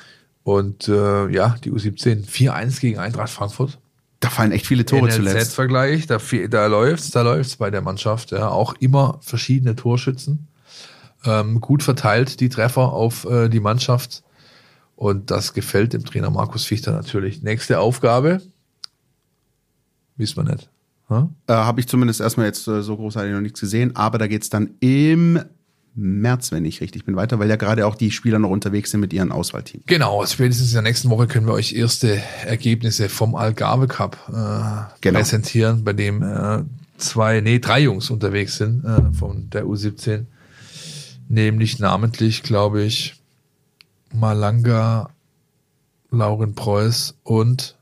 C: Und äh, ja, die U siebzehn vier eins gegen Eintracht Frankfurt.
D: Da fallen echt viele Tore zuletzt.
C: N L Z-Vergleich, da, da läuft's, da läuft's bei der Mannschaft. Ja, auch immer verschiedene Torschützen. Ähm, gut verteilt die Treffer auf äh, die Mannschaft. Und das gefällt dem Trainer Markus Fichter natürlich. Nächste Aufgabe, wissen wir nicht. Hm?
D: Äh, Habe ich zumindest erstmal jetzt äh, so großartig noch nichts gesehen, aber da geht's dann im März, wenn ich richtig bin, weiter, weil ja gerade auch die Spieler noch unterwegs sind mit ihren Auswahlteams.
C: Genau, spätestens in der nächsten Woche können wir euch erste Ergebnisse vom Algarve Cup äh, genau. präsentieren, bei dem äh, zwei, nee, drei Jungs unterwegs sind äh, von der U siebzehn. Nämlich namentlich, glaube ich, Malanga, Lauren Preuß und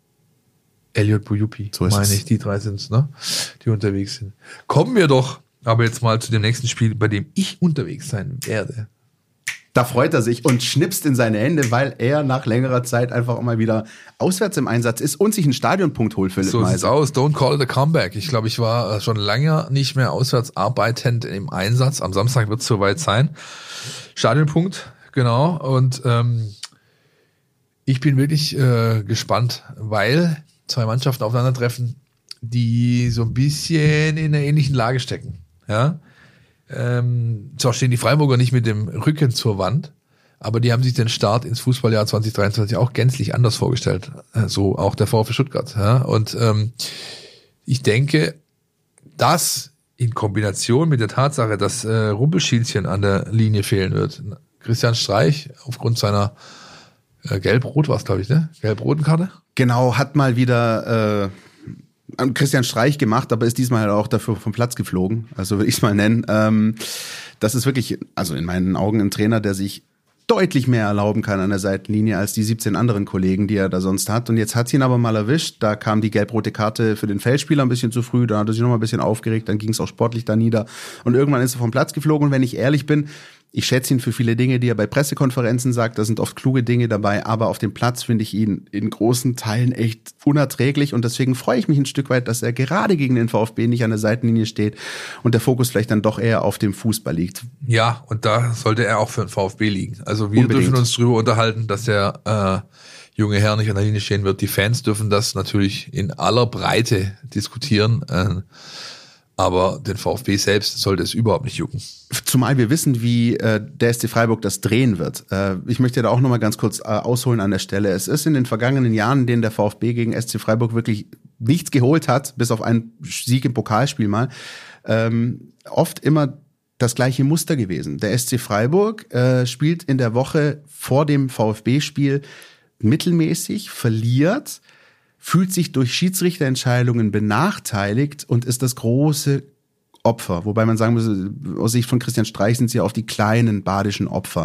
C: Elliot Bujupi,
D: so meine
C: ich, die drei sind's, ne, die unterwegs sind. Kommen wir doch aber jetzt mal zu dem nächsten Spiel, bei dem ich unterwegs sein werde.
D: Da freut er sich und schnipst in seine Hände, weil er nach längerer Zeit einfach auch mal wieder auswärts im Einsatz ist und sich einen Stadionpunkt holt, Philipp
C: So
D: Meiser.
C: sieht's aus, don't call it a comeback. Ich glaube, ich war schon länger nicht mehr auswärts arbeitend im Einsatz. Am Samstag wird's soweit sein. Stadionpunkt, genau. Und ähm, ich bin wirklich äh, gespannt, weil zwei Mannschaften aufeinandertreffen, die so ein bisschen in einer ähnlichen Lage stecken. Ja, ähm, zwar stehen die Freiburger nicht mit dem Rücken zur Wand, aber die haben sich den Start ins Fußballjahr zwanzig dreiundzwanzig auch gänzlich anders vorgestellt. So auch der VfB Stuttgart. Ja? Und ähm, ich denke, das in Kombination mit der Tatsache, dass äh, Rumpelstilzchen an der Linie fehlen wird. Christian Streich aufgrund seiner äh, Gelb-Rot war es, glaube ich, ne? Gelb-roten Karte?
D: Genau, hat mal wieder äh, Christian Streich gemacht, aber ist diesmal halt auch dafür vom Platz geflogen, also würde ich es mal nennen. Ähm, das ist wirklich, also in meinen Augen ein Trainer, der sich deutlich mehr erlauben kann an der Seitenlinie als die siebzehn anderen Kollegen, die er da sonst hat. Und jetzt hat sie ihn aber mal erwischt. Da kam die gelb-rote Karte für den Feldspieler ein bisschen zu früh. Da hat er sich noch mal ein bisschen aufgeregt. Dann ging es auch sportlich da nieder. Und irgendwann ist er vom Platz geflogen. Und wenn ich ehrlich bin, ich schätze ihn für viele Dinge, die er bei Pressekonferenzen sagt. Da sind oft kluge Dinge dabei. Aber auf dem Platz finde ich ihn in großen Teilen echt unerträglich. Und deswegen freue ich mich ein Stück weit, dass er gerade gegen den VfB nicht an der Seitenlinie steht und der Fokus vielleicht dann doch eher auf dem Fußball liegt.
C: Ja, und da sollte er auch für den VfB liegen. Also wir
D: Unbedingt.
C: dürfen uns drüber unterhalten, dass der äh, junge Herr nicht an der Linie stehen wird. Die Fans dürfen das natürlich in aller Breite diskutieren. Äh, Aber den VfB selbst sollte es überhaupt nicht jucken.
D: Zumal wir wissen, wie äh, der S C Freiburg das drehen wird. Äh, ich möchte da auch noch mal ganz kurz äh, ausholen an der Stelle. Es ist in den vergangenen Jahren, in denen der VfB gegen S C Freiburg wirklich nichts geholt hat, bis auf einen Sieg im Pokalspiel mal, ähm, oft immer das gleiche Muster gewesen. Der S C Freiburg äh, spielt in der Woche vor dem VfB-Spiel mittelmäßig, verliert, fühlt sich durch Schiedsrichterentscheidungen benachteiligt und ist das große Opfer. Wobei man sagen muss, aus Sicht von Christian Streich sind sie ja auf die kleinen badischen Opfer.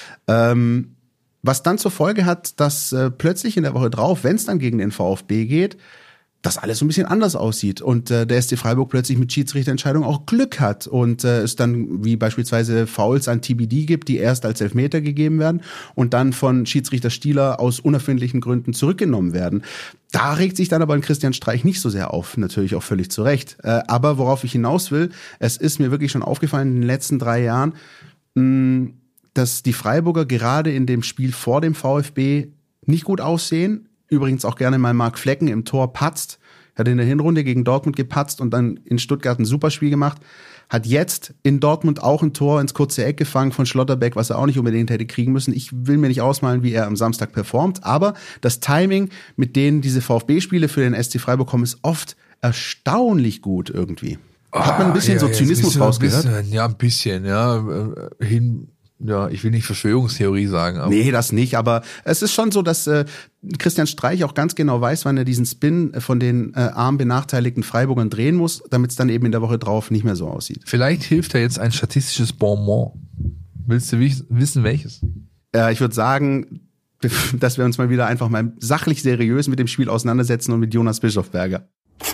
D: Ähm, was dann zur Folge hat, dass äh, plötzlich in der Woche drauf, wenn es dann gegen den VfB geht, das alles so ein bisschen anders aussieht und äh, der S C Freiburg plötzlich mit Schiedsrichterentscheidungen auch Glück hat und äh, es dann wie beispielsweise Fouls an T B D gibt, die erst als Elfmeter gegeben werden und dann von Schiedsrichter Stieler aus unerfindlichen Gründen zurückgenommen werden. Da regt sich dann aber ein Christian Streich nicht so sehr auf, natürlich auch völlig zu Recht. Äh, aber worauf ich hinaus will, es ist mir wirklich schon aufgefallen in den letzten drei Jahren, mh, dass die Freiburger gerade in dem Spiel vor dem VfB nicht gut aussehen. Übrigens auch gerne mal Marc Flecken im Tor patzt. Hat in der Hinrunde gegen Dortmund gepatzt und dann in Stuttgart ein Superspiel gemacht. Hat jetzt in Dortmund auch ein Tor ins kurze Eck gefangen von Schlotterbeck, was er auch nicht unbedingt hätte kriegen müssen. Ich will mir nicht ausmalen, wie er am Samstag performt. Aber das Timing, mit denen diese VfB-Spiele für den S C Freiburg kommen, ist oft erstaunlich gut irgendwie. Hat man ein bisschen
C: ah,
D: so
C: ja,
D: Zynismus
C: ein
D: rausgehört?
C: Bisschen, ja, ein bisschen, ja. Hin, ja, ich will nicht Verschwörungstheorie sagen. Aber
D: nee, das nicht, aber es ist schon so, dass äh, Christian Streich auch ganz genau weiß, wann er diesen Spin von den äh, arm benachteiligten Freiburgern drehen muss, damit es dann eben in der Woche drauf nicht mehr so aussieht.
C: Vielleicht hilft da jetzt ein statistisches Bonbon. Willst du wissen, welches?
D: Äh, ich würde sagen, dass wir uns mal wieder einfach mal sachlich seriös mit dem Spiel auseinandersetzen und mit Jonas Bischofberger.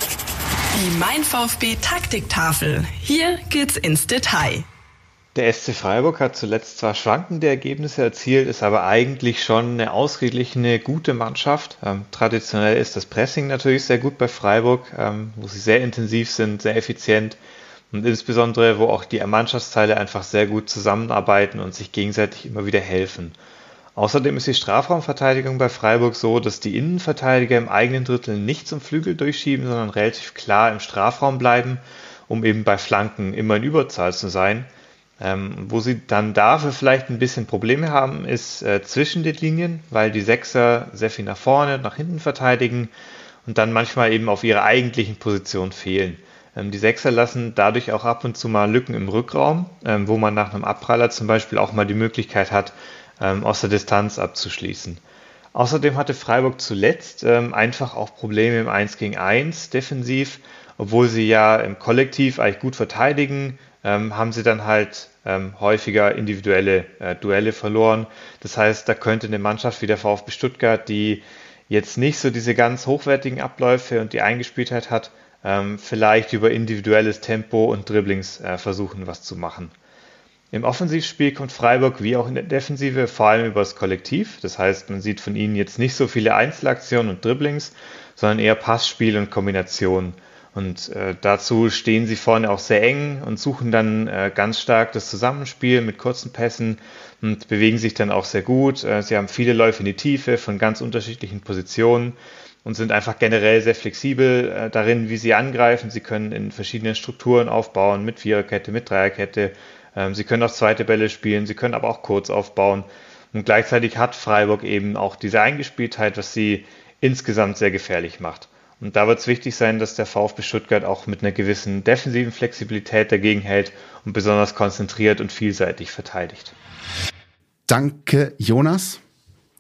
A: Die Mein VfB Taktiktafel. Hier geht's ins Detail.
F: Der S C Freiburg hat zuletzt zwar schwankende Ergebnisse erzielt, ist aber eigentlich schon eine ausgeglichene, gute Mannschaft. Ähm, traditionell ist das Pressing natürlich sehr gut bei Freiburg, ähm, wo sie sehr intensiv sind, sehr effizient und insbesondere, wo auch die Mannschaftsteile einfach sehr gut zusammenarbeiten und sich gegenseitig immer wieder helfen. Außerdem ist die Strafraumverteidigung bei Freiburg so, dass die Innenverteidiger im eigenen Drittel nicht zum Flügel durchschieben, sondern relativ klar im Strafraum bleiben, um eben bei Flanken immer in Überzahl zu sein. Ähm, wo sie dann dafür vielleicht ein bisschen Probleme haben, ist äh, zwischen den Linien, weil die Sechser sehr viel nach vorne und nach hinten verteidigen und dann manchmal eben auf ihrer eigentlichen Position fehlen. Ähm, die Sechser lassen dadurch auch ab und zu mal Lücken im Rückraum, ähm, wo man nach einem Abpraller zum Beispiel auch mal die Möglichkeit hat, ähm, aus der Distanz abzuschließen. Außerdem hatte Freiburg zuletzt ähm, einfach auch Probleme im eins gegen eins defensiv, obwohl sie ja im Kollektiv eigentlich gut verteidigen, ähm, haben sie dann halt ähm, häufiger individuelle äh, Duelle verloren. Das heißt, da könnte eine Mannschaft wie der VfB Stuttgart, die jetzt nicht so diese ganz hochwertigen Abläufe und die Eingespieltheit hat, ähm, vielleicht über individuelles Tempo und Dribblings äh, versuchen, was zu machen. Im Offensivspiel kommt Freiburg wie auch in der Defensive vor allem über das Kollektiv. Das heißt, man sieht von ihnen jetzt nicht so viele Einzelaktionen und Dribblings, sondern eher Passspiel und Kombinationen. Und äh, dazu stehen sie vorne auch sehr eng und suchen dann äh, ganz stark das Zusammenspiel mit kurzen Pässen und bewegen sich dann auch sehr gut. Äh, sie haben viele Läufe in die Tiefe von ganz unterschiedlichen Positionen und sind einfach generell sehr flexibel äh, darin, wie sie angreifen. Sie können in verschiedenen Strukturen aufbauen, mit Viererkette, mit Dreierkette. Ähm, sie können auch zweite Bälle spielen, sie können aber auch kurz aufbauen. Und gleichzeitig hat Freiburg eben auch diese Eingespieltheit, was sie insgesamt sehr gefährlich macht. Und da wird es wichtig sein, dass der VfB Stuttgart auch mit einer gewissen defensiven Flexibilität dagegen hält und besonders konzentriert und vielseitig verteidigt.
D: Danke, Jonas.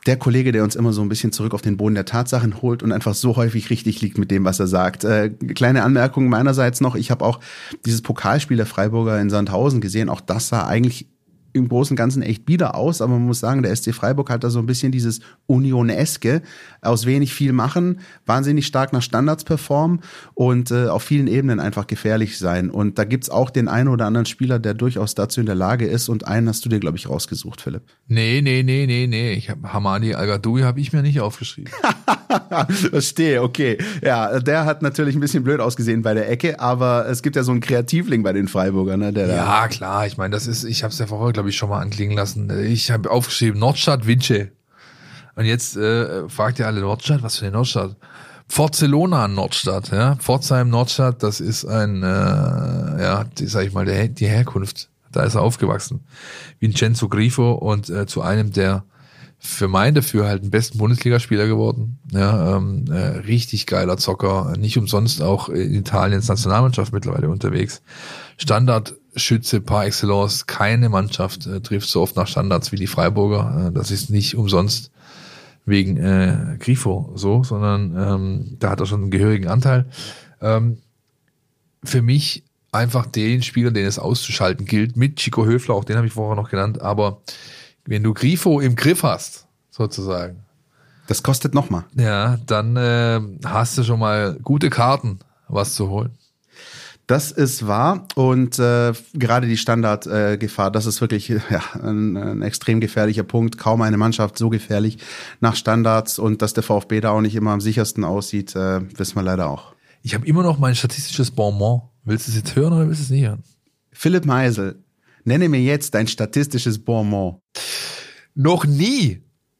D: der Kollege, der uns immer so ein bisschen zurück auf den Boden der Tatsachen holt und einfach so häufig richtig liegt mit dem, was er sagt. Äh, kleine Anmerkung meinerseits noch, ich habe auch dieses Pokalspiel der Freiburger in Sandhausen gesehen, auch das sah eigentlich im Großen und Ganzen echt bieder aus, aber man muss sagen, der S C Freiburg hat da so ein bisschen dieses Union-eske, aus wenig viel machen, wahnsinnig stark nach Standards performen und äh, auf vielen Ebenen einfach gefährlich sein. Und da gibt's auch den einen oder anderen Spieler, der durchaus dazu in der Lage ist, und einen hast du dir, glaube ich, rausgesucht, Philipp.
C: Nee, nee, nee, nee, nee. Ich hab, Hamadi Al-Gadoui habe ich mir nicht aufgeschrieben.
D: Verstehe, okay. Ja, der hat natürlich ein bisschen blöd ausgesehen bei der Ecke, aber es gibt ja so einen Kreativling bei den Freiburgern, ne? Der
C: Ja,
D: da
C: klar. Ich meine, das ist, ich habe es ja vorher, glaube ich, schon mal anklingen lassen. Ich habe aufgeschrieben, Nordstadt, Vince. Und jetzt äh, fragt ihr alle, Nordstadt, was für eine Nordstadt? Barcelona Nordstadt, ja. Pforzheim Nordstadt, das ist ein, äh, ja, die, sag ich mal, der, die Herkunft. Da ist er aufgewachsen. Vincenzo Grifo und äh, zu einem der für mein Dafürhalten besten Bundesligaspieler geworden. Ja, ähm, äh, richtig geiler Zocker, nicht umsonst auch in Italiens Nationalmannschaft mittlerweile unterwegs. Standardschütze par excellence, keine Mannschaft äh, trifft so oft nach Standards wie die Freiburger. Äh, das ist nicht umsonst wegen äh, Grifo so, sondern ähm, da hat er schon einen gehörigen Anteil. Ähm, für mich einfach den Spieler, den es auszuschalten gilt, mit Chico Höfler, auch den habe ich vorher noch genannt, aber wenn du Grifo im Griff hast, sozusagen.
D: Das kostet nochmal.
C: Ja, dann äh, hast du schon mal gute Karten, was zu holen.
D: Das ist wahr und äh, gerade die Standardgefahr, äh, das ist wirklich ja, ein, ein extrem gefährlicher Punkt. Kaum eine Mannschaft so gefährlich nach Standards und dass der VfB da auch nicht immer am sichersten aussieht, äh, wissen wir leider auch.
C: Ich habe immer noch mein statistisches Bonbon. Willst du es jetzt hören oder willst du es nicht hören?
D: Philipp Meisel, nenne mir jetzt dein statistisches Bonbon.
C: Noch nie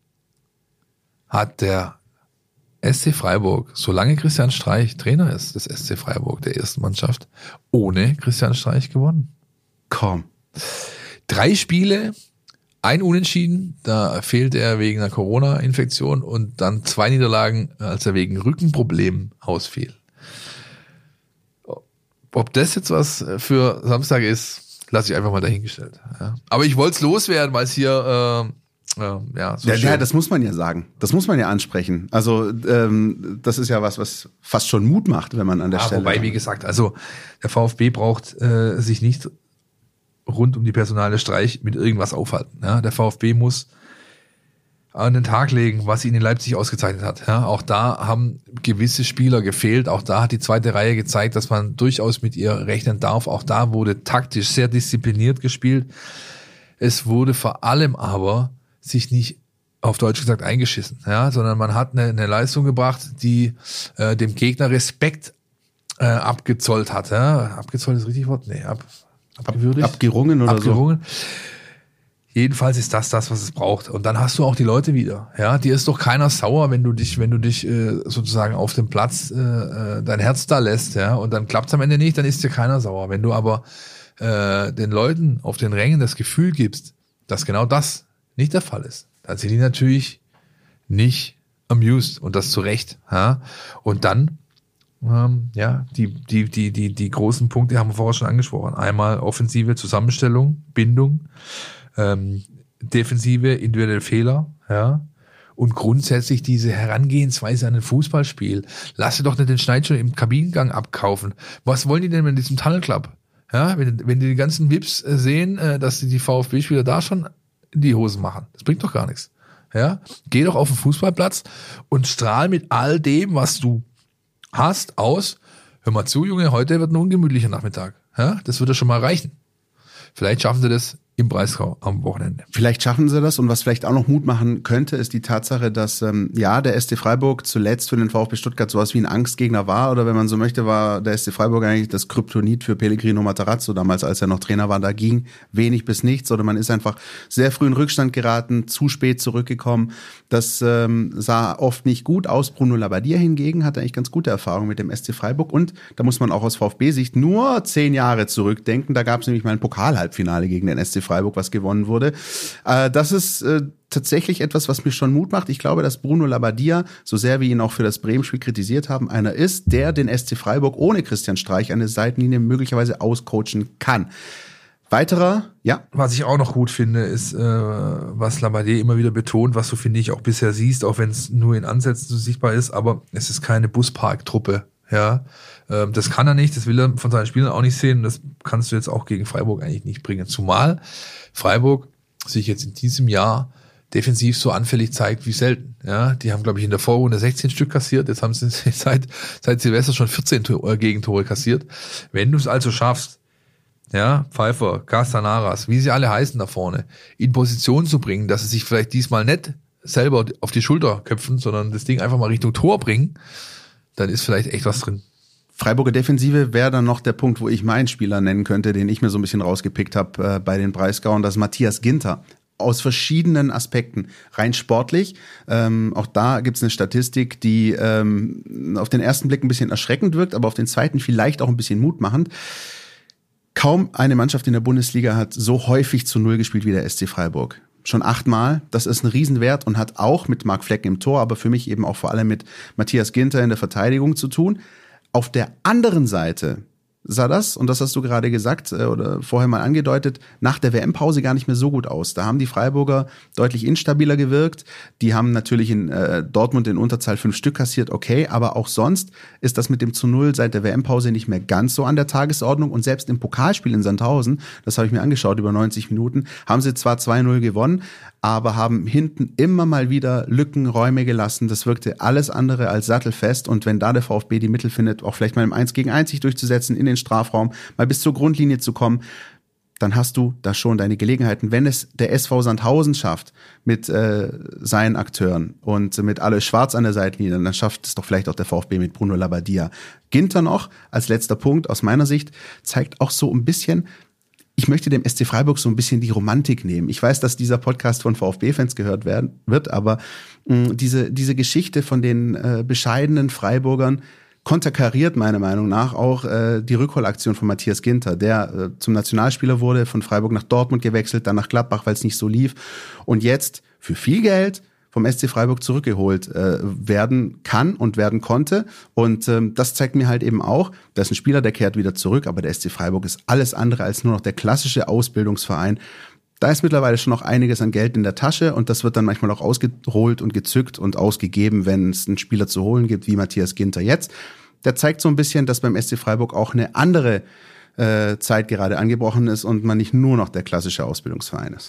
C: hat der S C Freiburg, solange Christian Streich Trainer ist des S C Freiburg, der ersten Mannschaft, ohne Christian Streich gewonnen.
D: Komm.
C: Drei Spiele, ein Unentschieden, da fehlt er wegen einer Corona-Infektion und dann zwei Niederlagen, als er wegen Rückenproblemen ausfiel. Ob das jetzt was für Samstag ist, lasse ich einfach mal dahingestellt. Ja. Aber ich wollte es loswerden, weil es hier... Äh, Ja, ja, so
D: ja,
C: schön.
D: ja, das muss man ja sagen. Das muss man ja ansprechen. Also ähm, das ist ja was, was fast schon Mut macht, wenn man an der
C: ja,
D: Stelle...
C: Wobei, wie gesagt, also der VfB braucht äh, sich nicht rund um die personale Streich mit irgendwas aufhalten. Ja? Der VfB muss an den Tag legen, was ihn in Leipzig ausgezeichnet hat. Ja? Auch da haben gewisse Spieler gefehlt. Auch da hat die zweite Reihe gezeigt, dass man durchaus mit ihr rechnen darf. Auch da wurde taktisch sehr diszipliniert gespielt. Es wurde vor allem aber sich nicht auf Deutsch gesagt eingeschissen, ja, sondern man hat eine, eine Leistung gebracht, die äh, dem Gegner Respekt äh, abgezollt hat. Ja. Abgezollt ist das richtige Wort? Nee, ab, abgewürdigt.
D: Abgerungen oder
C: Abgerungen. so. Jedenfalls ist das das, was es braucht. Und dann hast du auch die Leute wieder. Ja, dir ist doch keiner sauer, wenn du dich, wenn du dich äh, sozusagen auf dem Platz äh, dein Herz da lässt, ja, und dann klappt's am Ende nicht, dann ist dir keiner sauer. Wenn du aber äh, den Leuten auf den Rängen das Gefühl gibst, dass genau das nicht der Fall ist, dann sind die natürlich nicht amused und das zu Recht. Ja? Und dann, ähm, ja, die, die, die, die, die großen Punkte haben wir vorher schon angesprochen. Einmal offensive Zusammenstellung, Bindung, ähm, defensive, individuelle Fehler, ja, und grundsätzlich diese Herangehensweise an ein Fußballspiel. Lass dir doch nicht den Schneid schon im Kabinengang abkaufen. Was wollen die denn mit diesem Tunnel Club? Ja, wenn, wenn die die ganzen V I Ps sehen, äh, dass die, die VfB-Spieler da schon in die Hosen machen. Das bringt doch gar nichts. Ja, geh doch auf den Fußballplatz und strahl mit all dem, was du hast, aus. Hör mal zu, Junge, heute wird ein ungemütlicher Nachmittag. Ja, das wird ja schon mal reichen. Vielleicht schaffen sie das im Breisgau am Wochenende.
D: Vielleicht schaffen sie das und was vielleicht auch noch Mut machen könnte, ist die Tatsache, dass ähm, ja der S C Freiburg zuletzt für den VfB Stuttgart sowas wie ein Angstgegner war oder wenn man so möchte, war der S C Freiburg eigentlich das Kryptonit für Pellegrino Matarazzo damals, als er noch Trainer war. Da ging wenig bis nichts oder man ist einfach sehr früh in Rückstand geraten, zu spät zurückgekommen. Das ähm, sah oft nicht gut aus. Bruno Labbadia hingegen hatte eigentlich ganz gute Erfahrungen mit dem S C Freiburg und da muss man auch aus VfB-Sicht nur zehn Jahre zurückdenken. Da gab es nämlich mal ein Pokal-Halbfinale gegen den S C Freiburg, was gewonnen wurde. Äh, das ist äh, tatsächlich etwas, was mir schon Mut macht. Ich glaube, dass Bruno Labbadia, so sehr wir ihn auch für das Bremen-Spiel kritisiert haben, einer ist, der den S C Freiburg ohne Christian Streich eine Seitenlinie möglicherweise auscoachen kann. Weiterer, ja.
C: Was ich auch noch gut finde, ist, äh, was Labbadia immer wieder betont, was du, finde ich, auch bisher siehst, auch wenn es nur in Ansätzen so sichtbar ist, aber es ist keine Busparktruppe. Ja, ähm, das kann er nicht, das will er von seinen Spielern auch nicht sehen und das kannst du jetzt auch gegen Freiburg eigentlich nicht bringen. Zumal Freiburg sich jetzt in diesem Jahr defensiv so anfällig zeigt wie selten. Ja, die haben, glaube ich, in der Vorrunde sechzehn Stück kassiert, jetzt haben sie seit, seit Silvester schon vierzehn Gegentore kassiert. Wenn du es also schaffst, ja, Pfeiffer, Castanaras, wie sie alle heißen da vorne, in Position zu bringen, dass sie sich vielleicht diesmal nicht selber auf die Schulter köpfen, sondern das Ding einfach mal Richtung Tor bringen, dann ist vielleicht echt was drin.
D: Freiburger Defensive wäre dann noch der Punkt, wo ich meinen Spieler nennen könnte, den ich mir so ein bisschen rausgepickt habe äh, bei den Breisgauern, das ist Matthias Ginter. Aus verschiedenen Aspekten. Rein sportlich, ähm, auch da gibt's eine Statistik, die ähm, auf den ersten Blick ein bisschen erschreckend wirkt, aber auf den zweiten vielleicht auch ein bisschen mutmachend. Kaum eine Mannschaft in der Bundesliga hat so häufig zu Null gespielt wie der S C Freiburg. Schon achtmal, das ist ein Riesenwert und hat auch mit Marc Flecken im Tor, aber für mich eben auch vor allem mit Matthias Ginter in der Verteidigung zu tun. Auf der anderen Seite sah das, und das hast du gerade gesagt oder vorher mal angedeutet, nach der W M-Pause gar nicht mehr so gut aus. Da haben die Freiburger deutlich instabiler gewirkt. Die haben natürlich in äh, Dortmund in Unterzahl fünf Stück kassiert, okay, aber auch sonst ist das mit dem zu Null seit der W M-Pause nicht mehr ganz so an der Tagesordnung. Und selbst im Pokalspiel in Sandhausen, das habe ich mir angeschaut, über neunzig Minuten, haben sie zwar zwei null gewonnen, aber haben hinten immer mal wieder Lücken, Räume gelassen. Das wirkte alles andere als sattelfest. Und wenn da der VfB die Mittel findet, auch vielleicht mal im eins gegen eins sich durchzusetzen, in den Strafraum, mal bis zur Grundlinie zu kommen, dann hast du da schon deine Gelegenheiten. Wenn es der S V Sandhausen schafft mit äh, seinen Akteuren und mit Alois Schwarz an der Seitenlinie, dann schafft es doch vielleicht auch der VfB mit Bruno Labbadia. Ginter noch als letzter Punkt aus meiner Sicht zeigt auch so ein bisschen, ich möchte dem S C Freiburg so ein bisschen die Romantik nehmen. Ich weiß, dass dieser Podcast von VfB-Fans gehört werden wird, aber mh, diese diese Geschichte von den äh, bescheidenen Freiburgern konterkariert meiner Meinung nach auch äh, die Rückholaktion von Matthias Ginter, der äh, zum Nationalspieler wurde, von Freiburg nach Dortmund gewechselt, dann nach Gladbach, weil es nicht so lief und jetzt für viel Geld vom S C Freiburg zurückgeholt äh, werden kann und werden konnte. Und ähm, das zeigt mir halt eben auch, da ist ein Spieler, der kehrt wieder zurück, aber der S C Freiburg ist alles andere als nur noch der klassische Ausbildungsverein. Da ist mittlerweile schon noch einiges an Geld in der Tasche und das wird dann manchmal auch ausgeholt und gezückt und ausgegeben, wenn es einen Spieler zu holen gibt, wie Matthias Ginter jetzt. Der zeigt so ein bisschen, dass beim S C Freiburg auch eine andere äh, Zeit gerade angebrochen ist und man nicht nur noch der klassische Ausbildungsverein ist.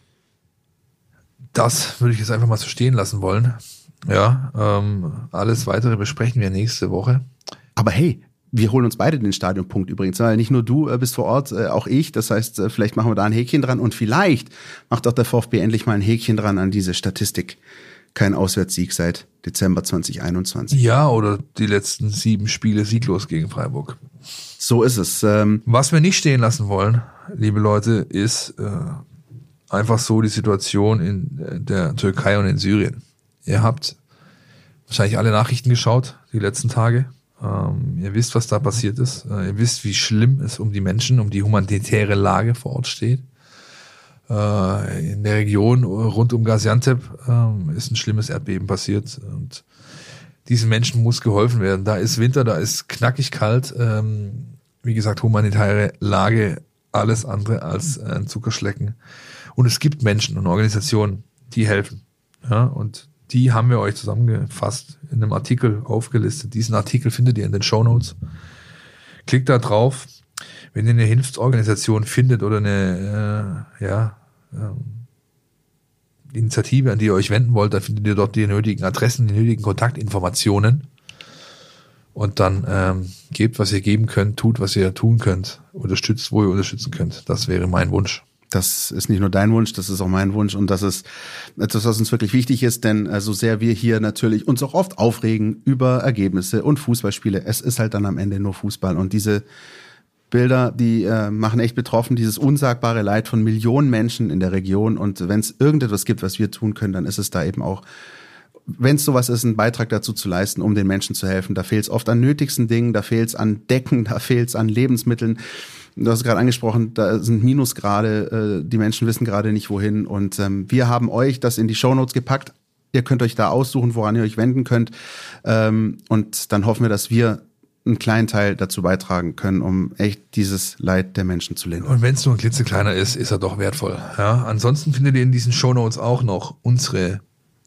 C: Das würde ich jetzt einfach mal so stehen lassen wollen. Ja, ähm, alles Weitere besprechen wir nächste Woche.
D: Aber hey, wir holen uns beide den Stadionpunkt übrigens, weil nicht nur du äh, bist vor Ort, äh, auch ich. Das heißt, äh, vielleicht machen wir da ein Häkchen dran und vielleicht macht auch der VfB endlich mal ein Häkchen dran an diese Statistik. Kein Auswärtssieg seit Dezember zwanzig einundzwanzig.
C: Ja, oder die letzten sieben Spiele sieglos gegen Freiburg.
D: So ist es. Ähm,
C: Was wir nicht stehen lassen wollen, liebe Leute, ist äh, einfach so die Situation in der Türkei und in Syrien. Ihr habt wahrscheinlich alle Nachrichten geschaut, die letzten Tage. Ähm, ihr wisst, was da passiert ist. Äh, ihr wisst, wie schlimm es um die Menschen, um die humanitäre Lage vor Ort steht. Äh, in der Region rund um Gaziantep äh, ist ein schlimmes Erdbeben passiert. Und diesen Menschen muss geholfen werden. Da ist Winter, da ist knackig kalt. Ähm, wie gesagt, humanitäre Lage, alles andere als ein Zuckerschlecken. Und es gibt Menschen und Organisationen, die helfen. Ja, und die haben wir euch zusammengefasst, in einem Artikel aufgelistet. Diesen Artikel findet ihr in den Shownotes. Klickt da drauf. Wenn ihr eine Hilfsorganisation findet oder eine äh, ja, ähm, Initiative, an die ihr euch wenden wollt, dann findet ihr dort die nötigen Adressen, die nötigen Kontaktinformationen. Und dann ähm, gebt, was ihr geben könnt, tut, was ihr tun könnt, unterstützt, wo ihr unterstützen könnt. Das wäre mein Wunsch.
D: Das ist nicht nur dein Wunsch, das ist auch mein Wunsch und das ist etwas, was uns wirklich wichtig ist, denn äh, so sehr wir hier natürlich uns auch oft aufregen über Ergebnisse und Fußballspiele, es ist halt dann am Ende nur Fußball und diese Bilder, die äh, machen echt betroffen, dieses unsagbare Leid von Millionen Menschen in der Region und wenn es irgendetwas gibt, was wir tun können, dann ist es da eben auch, wenn es sowas ist, einen Beitrag dazu zu leisten, um den Menschen zu helfen. Da fehlt es oft an nötigsten Dingen, da fehlt es an Decken, da fehlt es an Lebensmitteln. Du hast es gerade angesprochen, da sind Minusgrade, äh, die Menschen wissen gerade nicht wohin und ähm, wir haben euch das in die Shownotes gepackt. Ihr könnt euch da aussuchen, woran ihr euch wenden könnt ähm, und dann hoffen wir, dass wir einen kleinen Teil dazu beitragen können, um echt dieses Leid der Menschen zu lindern.
C: Und wenn es nur ein klitzekleiner ist, ist er doch wertvoll. Ja, ansonsten findet ihr in diesen Shownotes auch noch unsere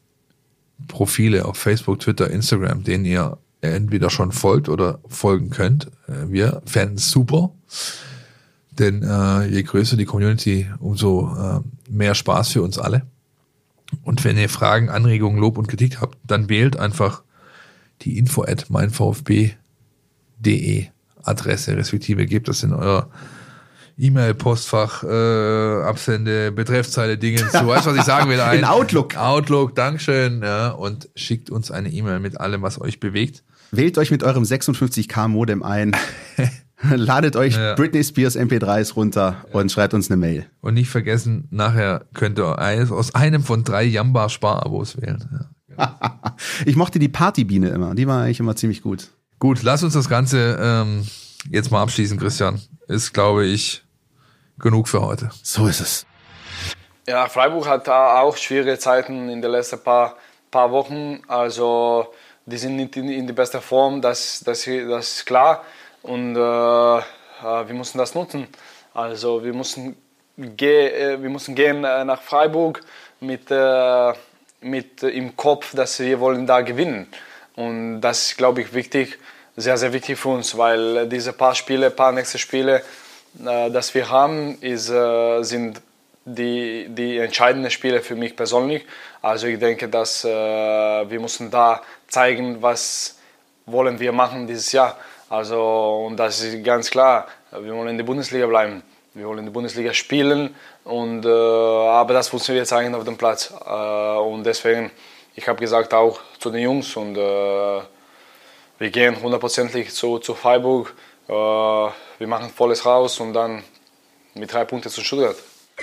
C: Profile auf Facebook, Twitter, Instagram, denen ihr entweder schon folgt oder folgen könnt. Wir fänden es super, denn äh, je größer die Community, umso äh, mehr Spaß für uns alle. Und wenn ihr Fragen, Anregungen, Lob und Kritik habt, dann wählt einfach die info at meinvfb punkt de Adresse, respektive gebt das in euer E-Mail-Postfach, äh, Absende, Betreffzeile, Dinge. Du weißt, was ich sagen will. Ein
D: In Outlook.
C: Outlook, Dankeschön. Ja, und schickt uns eine E-Mail mit allem, was euch bewegt.
D: Wählt euch mit eurem sechsundfünfzig K Modem ein, ladet euch ja. Britney Spears M P dreis runter ja. und schreibt uns eine Mail.
C: Und nicht vergessen, nachher könnt ihr eines, aus einem von drei Jamba Sparabos wählen. Ja.
D: Ich mochte die Partybiene immer, die war eigentlich immer ziemlich gut.
C: Gut, lass uns das Ganze ähm, jetzt mal abschließen, Christian. Ist, glaube ich, genug für heute.
D: So ist es.
G: Ja, Freiburg hat auch schwierige Zeiten in den letzten paar, paar Wochen. Also die sind nicht in, in die beste Form, das, das, das ist klar. Und äh, wir müssen das nutzen. Also wir müssen, ge, wir müssen gehen nach Freiburg mit, äh, mit im Kopf, dass wir wollen da gewinnen. Und das ist, glaube ich, wichtig, sehr, sehr wichtig für uns, weil diese paar Spiele, paar nächste Spiele, äh, das wir haben, ist, äh, sind die, die entscheidenden Spiele für mich persönlich. Also ich denke, dass äh, wir müssen da zeigen, was wollen wir machen dieses Jahr. Also, und das ist ganz klar, wir wollen in der Bundesliga bleiben, wir wollen in der Bundesliga spielen, und, äh, aber das funktioniert jetzt eigentlich auf dem Platz. Äh, und deswegen, ich habe gesagt auch zu den Jungs, und äh, wir gehen hundertprozentig zu, zu Freiburg, äh, wir machen volles raus und dann mit drei Punkten zu Stuttgart.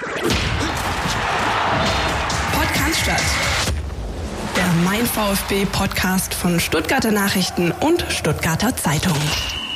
A: Podcast statt. Der Mein VfB Podcast von Stuttgarter Nachrichten und Stuttgarter Zeitung.